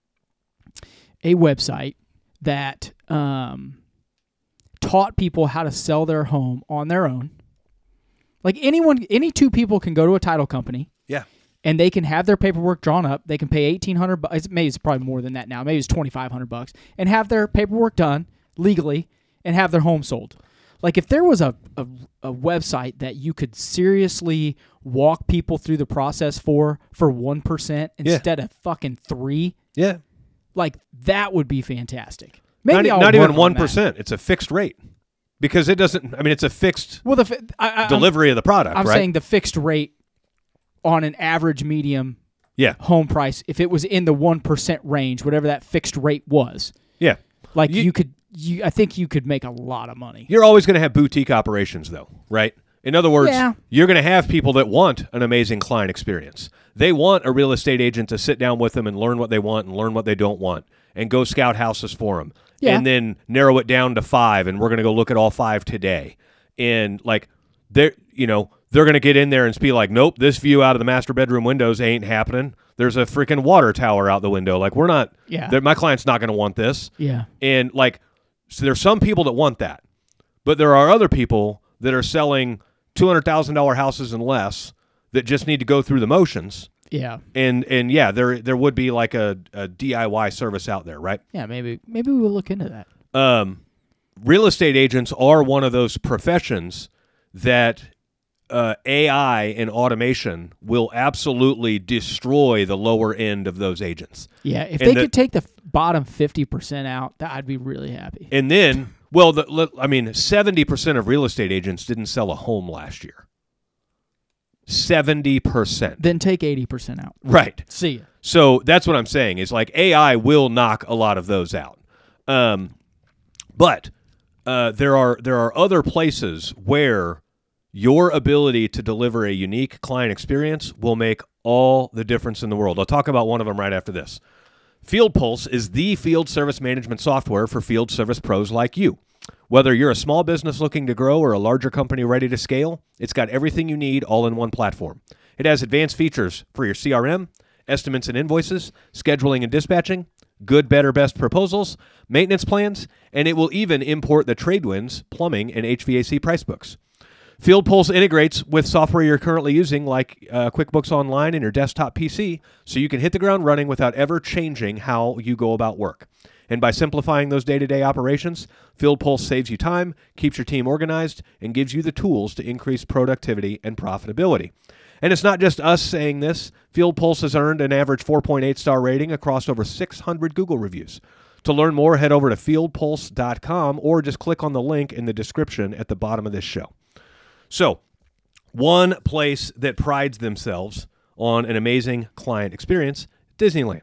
a website that um, taught people how to sell their home on their own. Like anyone, any two people can go to a title company. Yeah. And they can have their paperwork drawn up. They can pay eighteen hundred bucks. Maybe it's probably more than that now. Maybe it's twenty-five hundred bucks, and have their paperwork done legally and have their home sold. Like if there was a, a, a website that you could seriously walk people through the process for for one percent instead of fucking three, Yeah. like that would be fantastic. Maybe not I'll not work even on one that. percent. It's a fixed rate. Because it doesn't, I mean, it's a fixed Well, the fi- I, I, delivery of the product, I'm, I'm right? saying the fixed rate on an average medium yeah. home price, if it was in the one percent range, whatever that fixed rate was, Yeah. like You- you, could, you I think you could make a lot of money. You're always going to have boutique operations, though, right? In other words, Yeah. you're going to have people that want an amazing client experience. They want a real estate agent to sit down with them and learn what they want and learn what they don't want and go scout houses for them. Yeah. And then narrow it down to five, and we're going to go look at all five today. And, like, they're, you know, they're going to get in there and be like, nope, this view out of the master bedroom windows ain't happening. There's a freaking water tower out the window. Like, we're not, Yeah. that- my client's not going to want this. Yeah. And like, so there's some people that want that, but there are other people that are selling two hundred thousand dollars houses and less that just need to go through the motions. Yeah. And, and yeah, there, there would be like a, a D I Y service out there, right? Yeah, maybe maybe we'll look into that. Um, real estate agents are one of those professions that uh, A I and automation will absolutely destroy the lower end of those agents. Yeah, if And they the- could take the f- bottom fifty percent out, that I'd be really happy. And then, well, the, le- I mean, seventy percent of real estate agents didn't sell a home last year. seventy percent. Then take eighty percent out. Right. See ya. So that's what I'm saying is like A I will knock a lot of those out. Um, but uh, there are there are other places where your ability to deliver a unique client experience will make all the difference in the world. I'll talk about one of them right after this. Field Pulse is the field service management software for field service pros like you. Whether you're a small business looking to grow or a larger company ready to scale, it's got everything you need all in one platform. It has advanced features for your C R M, estimates and invoices, scheduling and dispatching, good, better, best proposals, maintenance plans, and it will even import the Tradewinds, plumbing, and H V A C price books. Field Pulse integrates with software you're currently using like uh, QuickBooks Online and your desktop P C, so you can hit the ground running without ever changing how you go about work. And by simplifying those day-to-day operations, Field Pulse saves you time, keeps your team organized, and gives you the tools to increase productivity and profitability. And it's not just us saying this. Field Pulse has earned an average four point eight star rating across over six hundred Google reviews. To learn more, head over to field pulse dot com or just click on the link in the description at the bottom of this show. So, one place that prides themselves on an amazing client experience, Disneyland.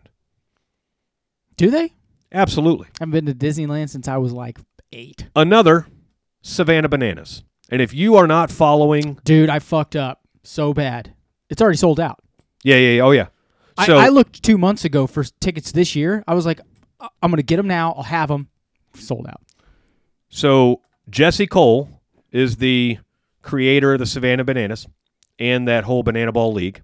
Do they? Absolutely. I haven't been to Disneyland since I was like eight. Another, Savannah Bananas. And if you are not following... Dude, I fucked up so bad. It's already sold out. Yeah, yeah, yeah. Oh, yeah. So, I, I looked two months ago for tickets this year. I was like, I- I'm going to get them now. I'll have them. Sold out. so Jesse Cole is the creator of the Savannah Bananas and that whole Banana Ball League.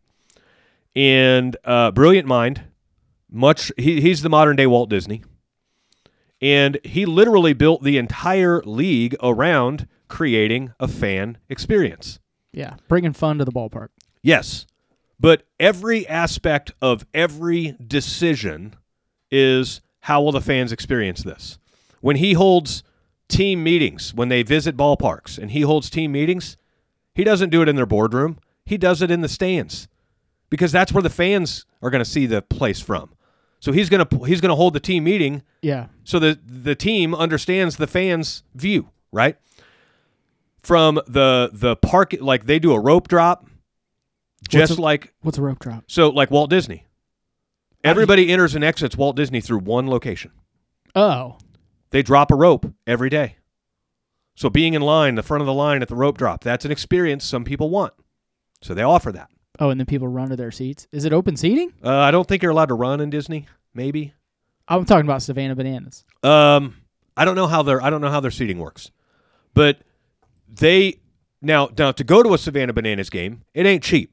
And uh, brilliant mind. Much he, he's the modern-day Walt Disney. And he literally built the entire league around creating a fan experience. Yeah, bringing fun to the ballpark. Yes, but every aspect of every decision is how will the fans experience this? When he holds team meetings, when they visit ballparks, and he holds team meetings, he doesn't do it in their boardroom. He does it in the stands because that's where the fans are going to see the place from. So he's going to he's going to hold the team meeting Yeah. so the the team understands the fans' view, right? From the the park, like they do a rope drop, just What's a- like What's a rope drop? so like Walt Disney. Everybody enters and exits Walt Disney through one location. Oh. They drop a rope every day. So being in line, the front of the line at the rope drop, that's an experience some people want. So they offer that. Oh, and then people run to their seats. Is it open seating? Uh, I don't think you're allowed to run in Disney. Maybe. I'm talking about Savannah Bananas. Um, I don't know how their I don't know how their seating works, but they now now to go to a Savannah Bananas game, it ain't cheap.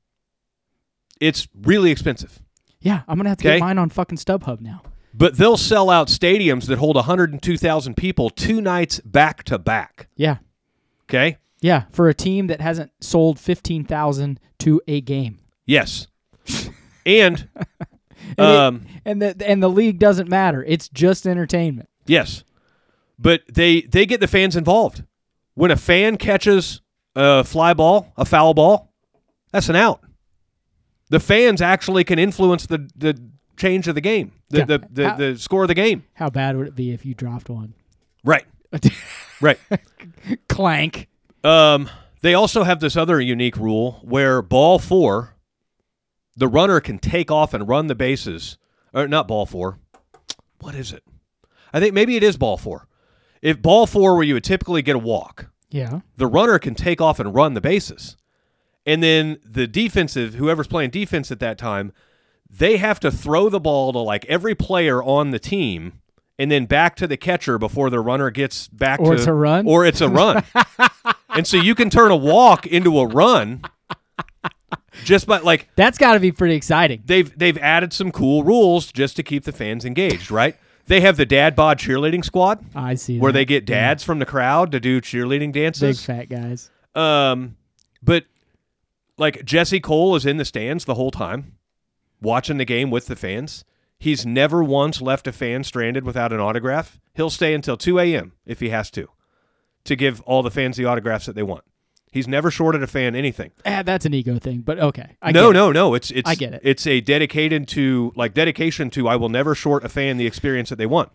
It's really expensive. Yeah, I'm gonna have to Okay. get mine on fucking StubHub now. But they'll sell out stadiums that hold one hundred two thousand people two nights back to back. Yeah. Okay? Yeah, for a team that hasn't sold fifteen thousand to a game. Yes. And And, um it, and the and the league doesn't matter. It's just entertainment. yes. But they they get the fans involved. When a fan catches a fly ball, a foul ball, that's an out. The fans actually can influence the, the change of the game, the, Yeah. the, the, How- the score of the game. How bad would it be if you dropped one? Right. Right. Clank. Um, they also have this other unique rule where ball four, the runner can take off and run the bases. Or not ball four. What is it? I think maybe it is ball four. If ball four where you would typically get a walk, Yeah. the runner can take off and run the bases. And then the defensive, whoever's playing defense at that time, they have to throw the ball to like every player on the team and then back to the catcher before the runner gets back Or to it's a run? Or it's a run. And so you can turn a walk into a run just by like That's got to be pretty exciting. they've they've added some cool rules just to keep the fans engaged, right? They have the dad bod cheerleading squad I see. where that. they get dads from the crowd to do cheerleading big dances. fat guys. Um, but like Jesse Cole is in the stands the whole time, watching the game with the fans. He's never once left a fan stranded without an autograph. He'll stay until two a.m. if he has to, to give all the fans the autographs that they want. He's never shorted a fan anything. Eh, that's an ego thing, but okay. I no, get it. no, no. It's it's I get it. It's a dedicated to like dedication to I will never short a fan the experience that they want.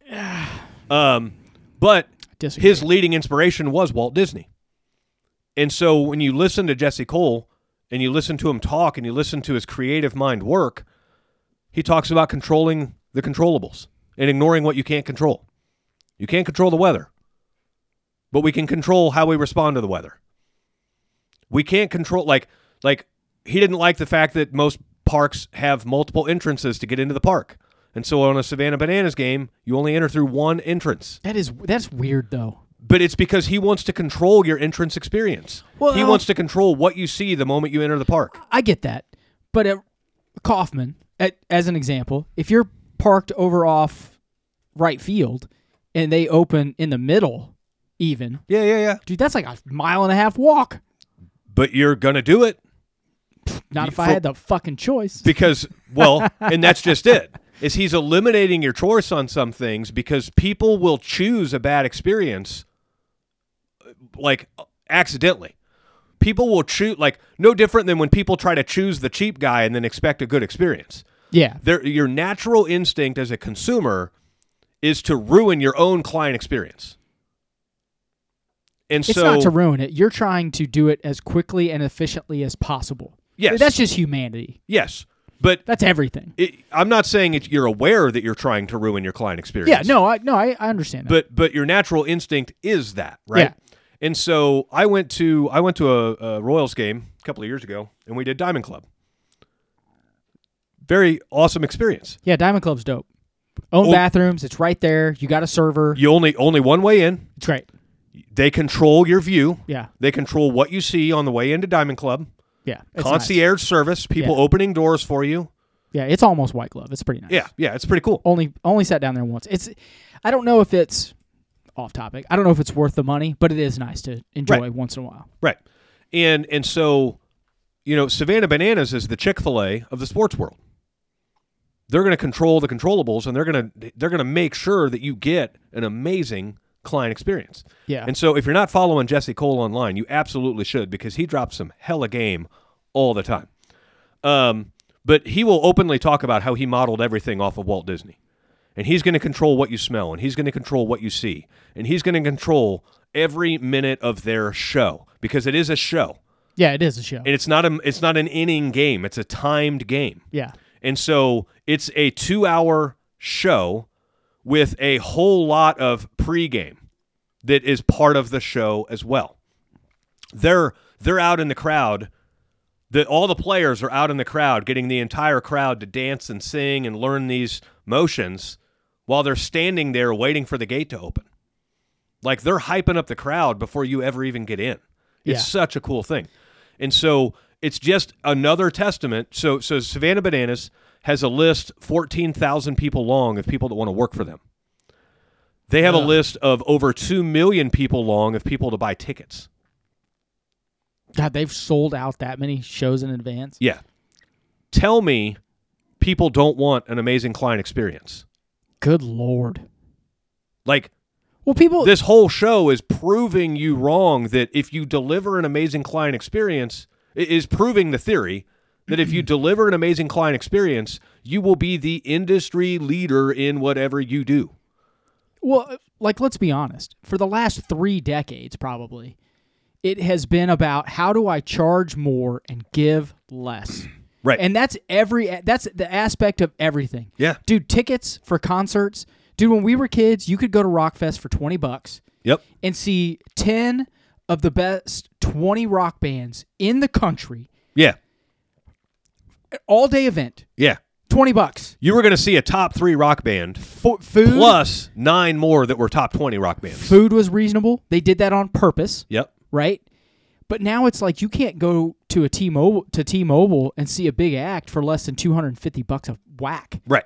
um, but Disagree. his leading inspiration was Walt Disney. And so when you listen to Jesse Cole and you listen to him talk and you listen to his creative mind work, he talks about controlling the controllables and ignoring what you can't control. You can't control the weather, but we can control how we respond to the weather. We can't control, like, like he didn't like the fact that most parks have multiple entrances to get into the park. And so on a Savannah Bananas game, you only enter through one entrance. That is that's weird though. But it's because he wants to control your entrance experience. Well, he wants to control what you see the moment you enter the park. I get that, but at Kaufman, at, as an example, if you're parked over off right field and they open in the middle, even Yeah, yeah, yeah. dude, that's like a mile and a half walk. But you're going to do it Not if For- I had the fucking choice. because, well, and that's just it, is he's eliminating your choice on some things because people will choose a bad experience, like, accidentally. People will choose, like, no different than when people try to choose the cheap guy and then expect a good experience. Yeah, There, your natural instinct as a consumer is to ruin your own client experience. And it's so, not to ruin it. You're trying to do it as quickly and efficiently as possible. yes, That's just humanity. yes, but That's everything. it, I'm not saying it, you're aware that you're trying to ruin your client experience. Yeah, no, I no, I, I understand that. but but your natural instinct is that, right? Yeah. And so I went to I went to a, a Royals game a couple of years ago, and we did Diamond Club. Very awesome experience. yeah, Diamond Club's dope. Own Oh. bathrooms. It's right there. You got a server. You only only one way in. It's great. They control your view. Yeah, They control what you see on the way into Diamond Club. yeah. It's Concierge service, people Yeah. opening doors for you. Yeah, it's almost white glove. It's pretty nice. Yeah, yeah, it's pretty cool. Only only sat down there once. It's I don't know if it's off topic. I don't know if it's worth the money, but it is nice to enjoy Right. once in a while. Right. And and so, you know, Savannah Bananas is the Chick-fil-A of the sports world. They're going to control the controllables, and they're going to they're going to make sure that you get an amazing client experience. Yeah. And so if you're not following Jesse Cole online, you absolutely should, because he drops some hella game all the time. Um, but he will openly talk about how he modeled everything off of Walt Disney. And he's going to control what you smell, and he's going to control what you see, and he's going to control every minute of their show, because it is a show. Yeah, it is a show. And it's not a it's not an inning game, it's a timed game. Yeah. And so it's a two-hour show with a whole lot of pregame that is part of the show as well. They're they're out in the crowd. The, all the players are out in the crowd, getting the entire crowd to dance and sing and learn these motions while they're standing there waiting for the gate to open. Like, they're hyping up the crowd before you ever even get in. It's Yeah. such a cool thing. And so it's just another testament. So so Savannah Bananas has a list fourteen thousand people long of people that want to work for them. They have Ugh. a list of over two million people long of people to buy tickets. God, they've sold out that many shows in advance. Yeah. Tell me people don't want an amazing client experience. Good Lord. Like, Well, people. this whole show is proving you wrong, that if you deliver an amazing client experience, it is proving the theory that if you deliver an amazing client experience, you will be the industry leader in whatever you do. Well, like, let's be honest. For the last three decades, probably, it has been about how do I charge more and give less. Right. And that's every that's the aspect of everything. Yeah. Dude, tickets for concerts. Dude, when we were kids, you could go to Rockfest for twenty bucks Yep. and see ten of the best twenty rock bands in the country. Yeah. All day event. Yeah. twenty bucks. You were going to see a top three rock band Fo- food plus nine more that were top twenty rock bands. food was reasonable. They did that on purpose. Yep. Right? But now it's like you can't go to a T-Mobile to T-Mobile and see a big act for less than two hundred fifty bucks a whack. Right.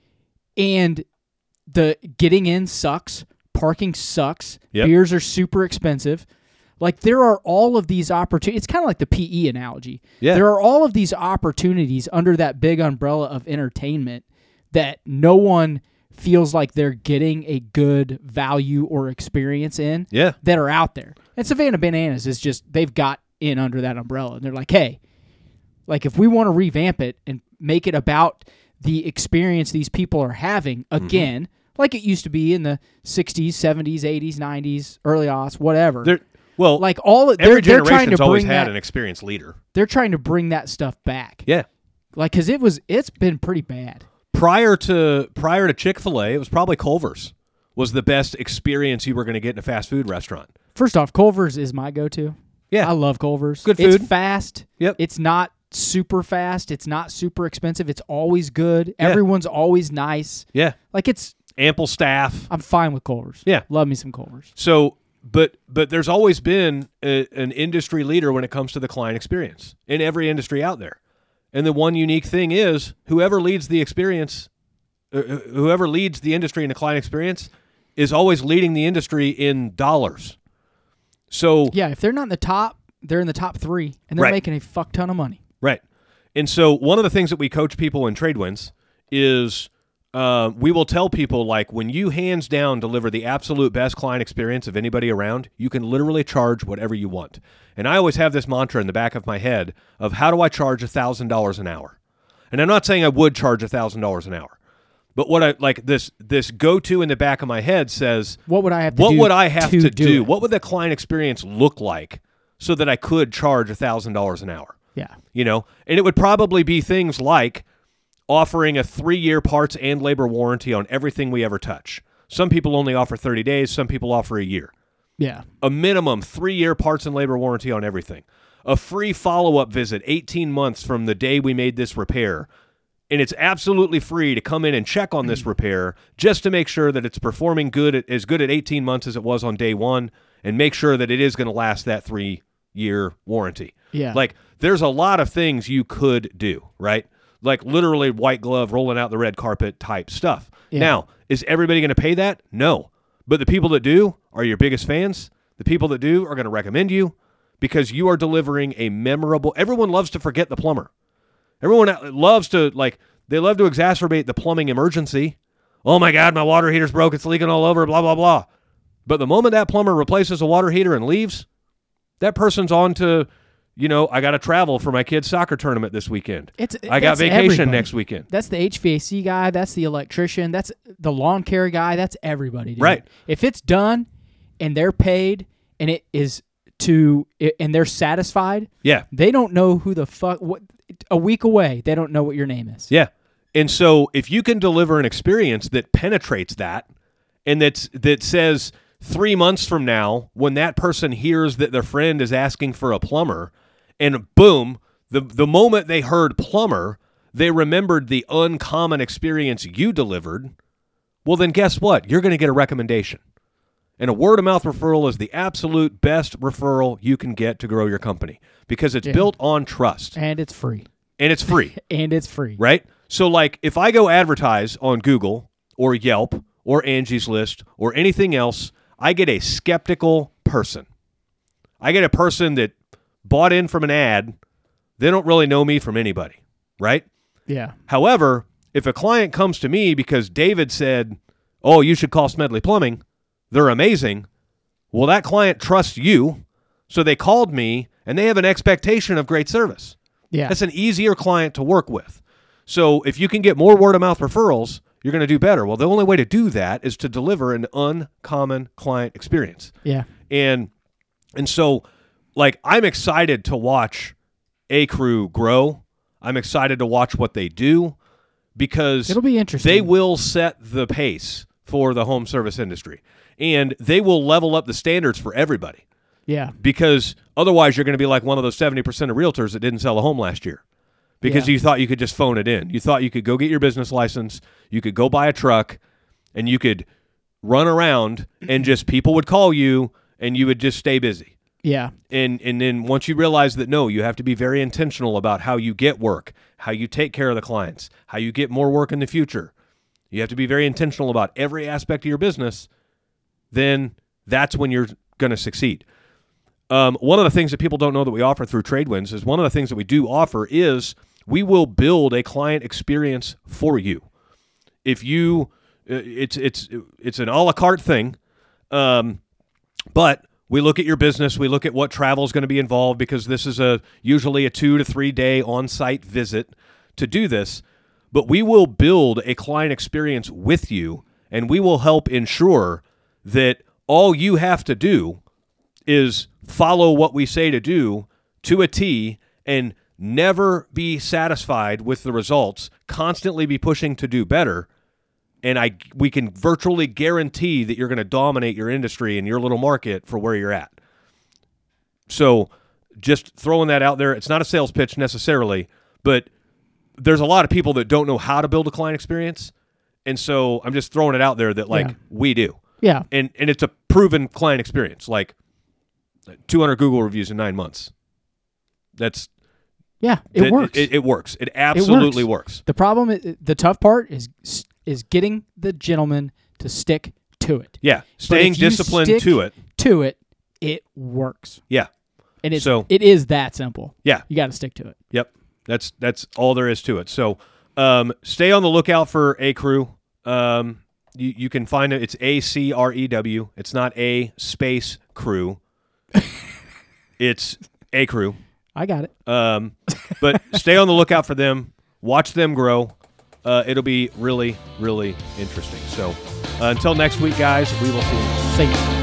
And the getting in sucks, parking sucks, Yep. beers are super expensive. Like, there are all of these opportunities. It's kind of like the P E analogy. Yeah. There are all of these opportunities under that big umbrella of entertainment that no one feels like they're getting a good value or experience in Yeah. that are out there. And Savannah Bananas is just, they've got in under that umbrella. And they're like, hey, like, if we want to revamp it and make it about the experience these people are having again, mm-hmm. like it used to be in the sixties, seventies, eighties, nineties, early aughts, whatever. They're, well, like all of, every they're, they're trying generation's to always bring had that, an experienced leader. they're trying to bring that stuff back. Yeah. Like, because it was, it's been pretty bad. Prior to prior to Chick-fil-A, it was probably Culver's was the best experience you were going to get in a fast food restaurant. First off, Culver's is my go-to. Yeah. I love Culver's. Good food. It's fast. Yep. It's not super fast. It's not super expensive. It's always good. Everyone's always nice. Yeah. Like, it's, Ample staff. I'm fine with Culver's. Yeah. Love me some Culver's. So, but but there's always been a, an industry leader when it comes to the client experience in every industry out there. And the one unique thing is whoever leads the experience, uh, whoever leads the industry in the client experience is always leading the industry in dollars. So Yeah, if they're not in the top, they're in the top three, and they're Right. making a fuck ton of money. Right. And so one of the things that we coach people in Tradewinds is uh, we will tell people, like, when you hands down deliver the absolute best client experience of anybody around, you can literally charge whatever you want. And I always have this mantra in the back of my head of how do I charge one thousand dollars an hour? And I'm not saying I would charge one thousand dollars an hour. But what I like this this go-to in the back of my head says, What would I have to what do would I have to to do do? it? What would the client experience look like so that I could charge one thousand dollars an hour? Yeah. You know, and it would probably be things like offering a three-year parts and labor warranty on everything we ever touch. Some people only offer thirty days. Some people offer a year. Yeah. A minimum three-year parts and labor warranty on everything. A free follow-up visit eighteen months from the day we made this repair. And it's absolutely free to come in and check on this repair just to make sure that it's performing good, at, as good at eighteen months as it was on day one, and make sure that it is going to last that three-year warranty. Yeah. Like, there's a lot of things you could do, right? like literally white glove, rolling out the red carpet type stuff. Yeah. Now, is everybody going to pay that? No. But the people that do are your biggest fans. The people that do are going to recommend you because you are delivering a memorable. Everyone loves to forget the plumber. Everyone loves to, like, they love to exacerbate the plumbing emergency. Oh my God, my water heater's broke. It's leaking all over, blah, blah, blah. But the moment that plumber replaces a water heater and leaves, that person's on to, you know, I got to travel for my kid's soccer tournament this weekend. It's, I got that's vacation everybody. next weekend. That's the H V A C guy. That's the electrician. That's the lawn care guy. That's everybody. Dude. Right. If it's done and they're paid and it is to, and they're satisfied, Yeah. they don't know who the fuck, what, a week away, they don't know what your name is. Yeah. And so if you can deliver an experience that penetrates that and that's, that says three months from now, when that person hears that their friend is asking for a plumber, and boom, the, the moment they heard plumber, they remembered the uncommon experience you delivered, well, then guess what? You're going to get a recommendation. And a word-of-mouth referral is the absolute best referral you can get to grow your company because it's Yeah. built on trust. And it's free. And it's free. And it's free. Right? So, like, if I go advertise on Google or Yelp or Angie's List or anything else, I get a skeptical person. I get a person that bought in from an ad. They don't really know me from anybody, right? Yeah. However, if a client comes to me because David said, oh, you should call Smedley Plumbing, they're amazing, well, that client trusts you, so they called me, and they have an expectation of great service. Yeah. That's an easier client to work with. So if you can get more word-of-mouth referrals, you're going to do better. Well, the only way to do that is to deliver an uncommon client experience. Yeah. And and so, like, I'm excited to watch A-Crew grow. I'm excited to watch what they do because It'll be interesting. they will set the pace for the home service industry. And they will level up the standards for everybody Yeah. because otherwise you're going to be like one of those seventy percent of realtors that didn't sell a home last year because Yeah. you thought you could just phone it in. You thought you could go get your business license, you could go buy a truck, and you could run around and just people would call you and you would just stay busy. Yeah. And and then once you realize that, no, you have to be very intentional about how you get work, how you take care of the clients, how you get more work in the future. You have to be very intentional about every aspect of your business. Then that's when you're going to succeed. Um, one of the things that people don't know that we offer through TradeWinds is one of the things that we do offer is we will build a client experience for you. If you, uh, it's it's it's an a la carte thing, um, but we look at your business. We look at what travel is going to be involved because this is a usually a two to three day on-site visit to do this. But we will build a client experience with you, and we will help ensure that all you have to do is follow what we say to do to a T and never be satisfied with the results, constantly be pushing to do better. And I, we can virtually guarantee that you're going to dominate your industry and your little market for where you're at. So just throwing that out there, it's not a sales pitch necessarily, but there's a lot of people that don't know how to build a client experience. And so I'm just throwing it out there that like Yeah. we do. Yeah. And and it's a proven client experience, like two hundred Google reviews in nine months. That's Yeah. It that- works. It, it works. It absolutely works. The problem, is, the tough part is is getting the gentleman to stick to it. Yeah, But staying if you disciplined stick to it. To it, it works, Yeah, and it's So- it is that simple. yeah, You got to stick to it. yep. That's that's all there is to it. So um, stay on the lookout for A-Crew. Um, you you can find it. It's A C R E W. It's not A space crew. It's A-Crew. I got it. Um, but stay on the lookout for them. Watch them grow. Uh, it'll be really, really interesting. So uh, until next week, guys, we will see you. Say it.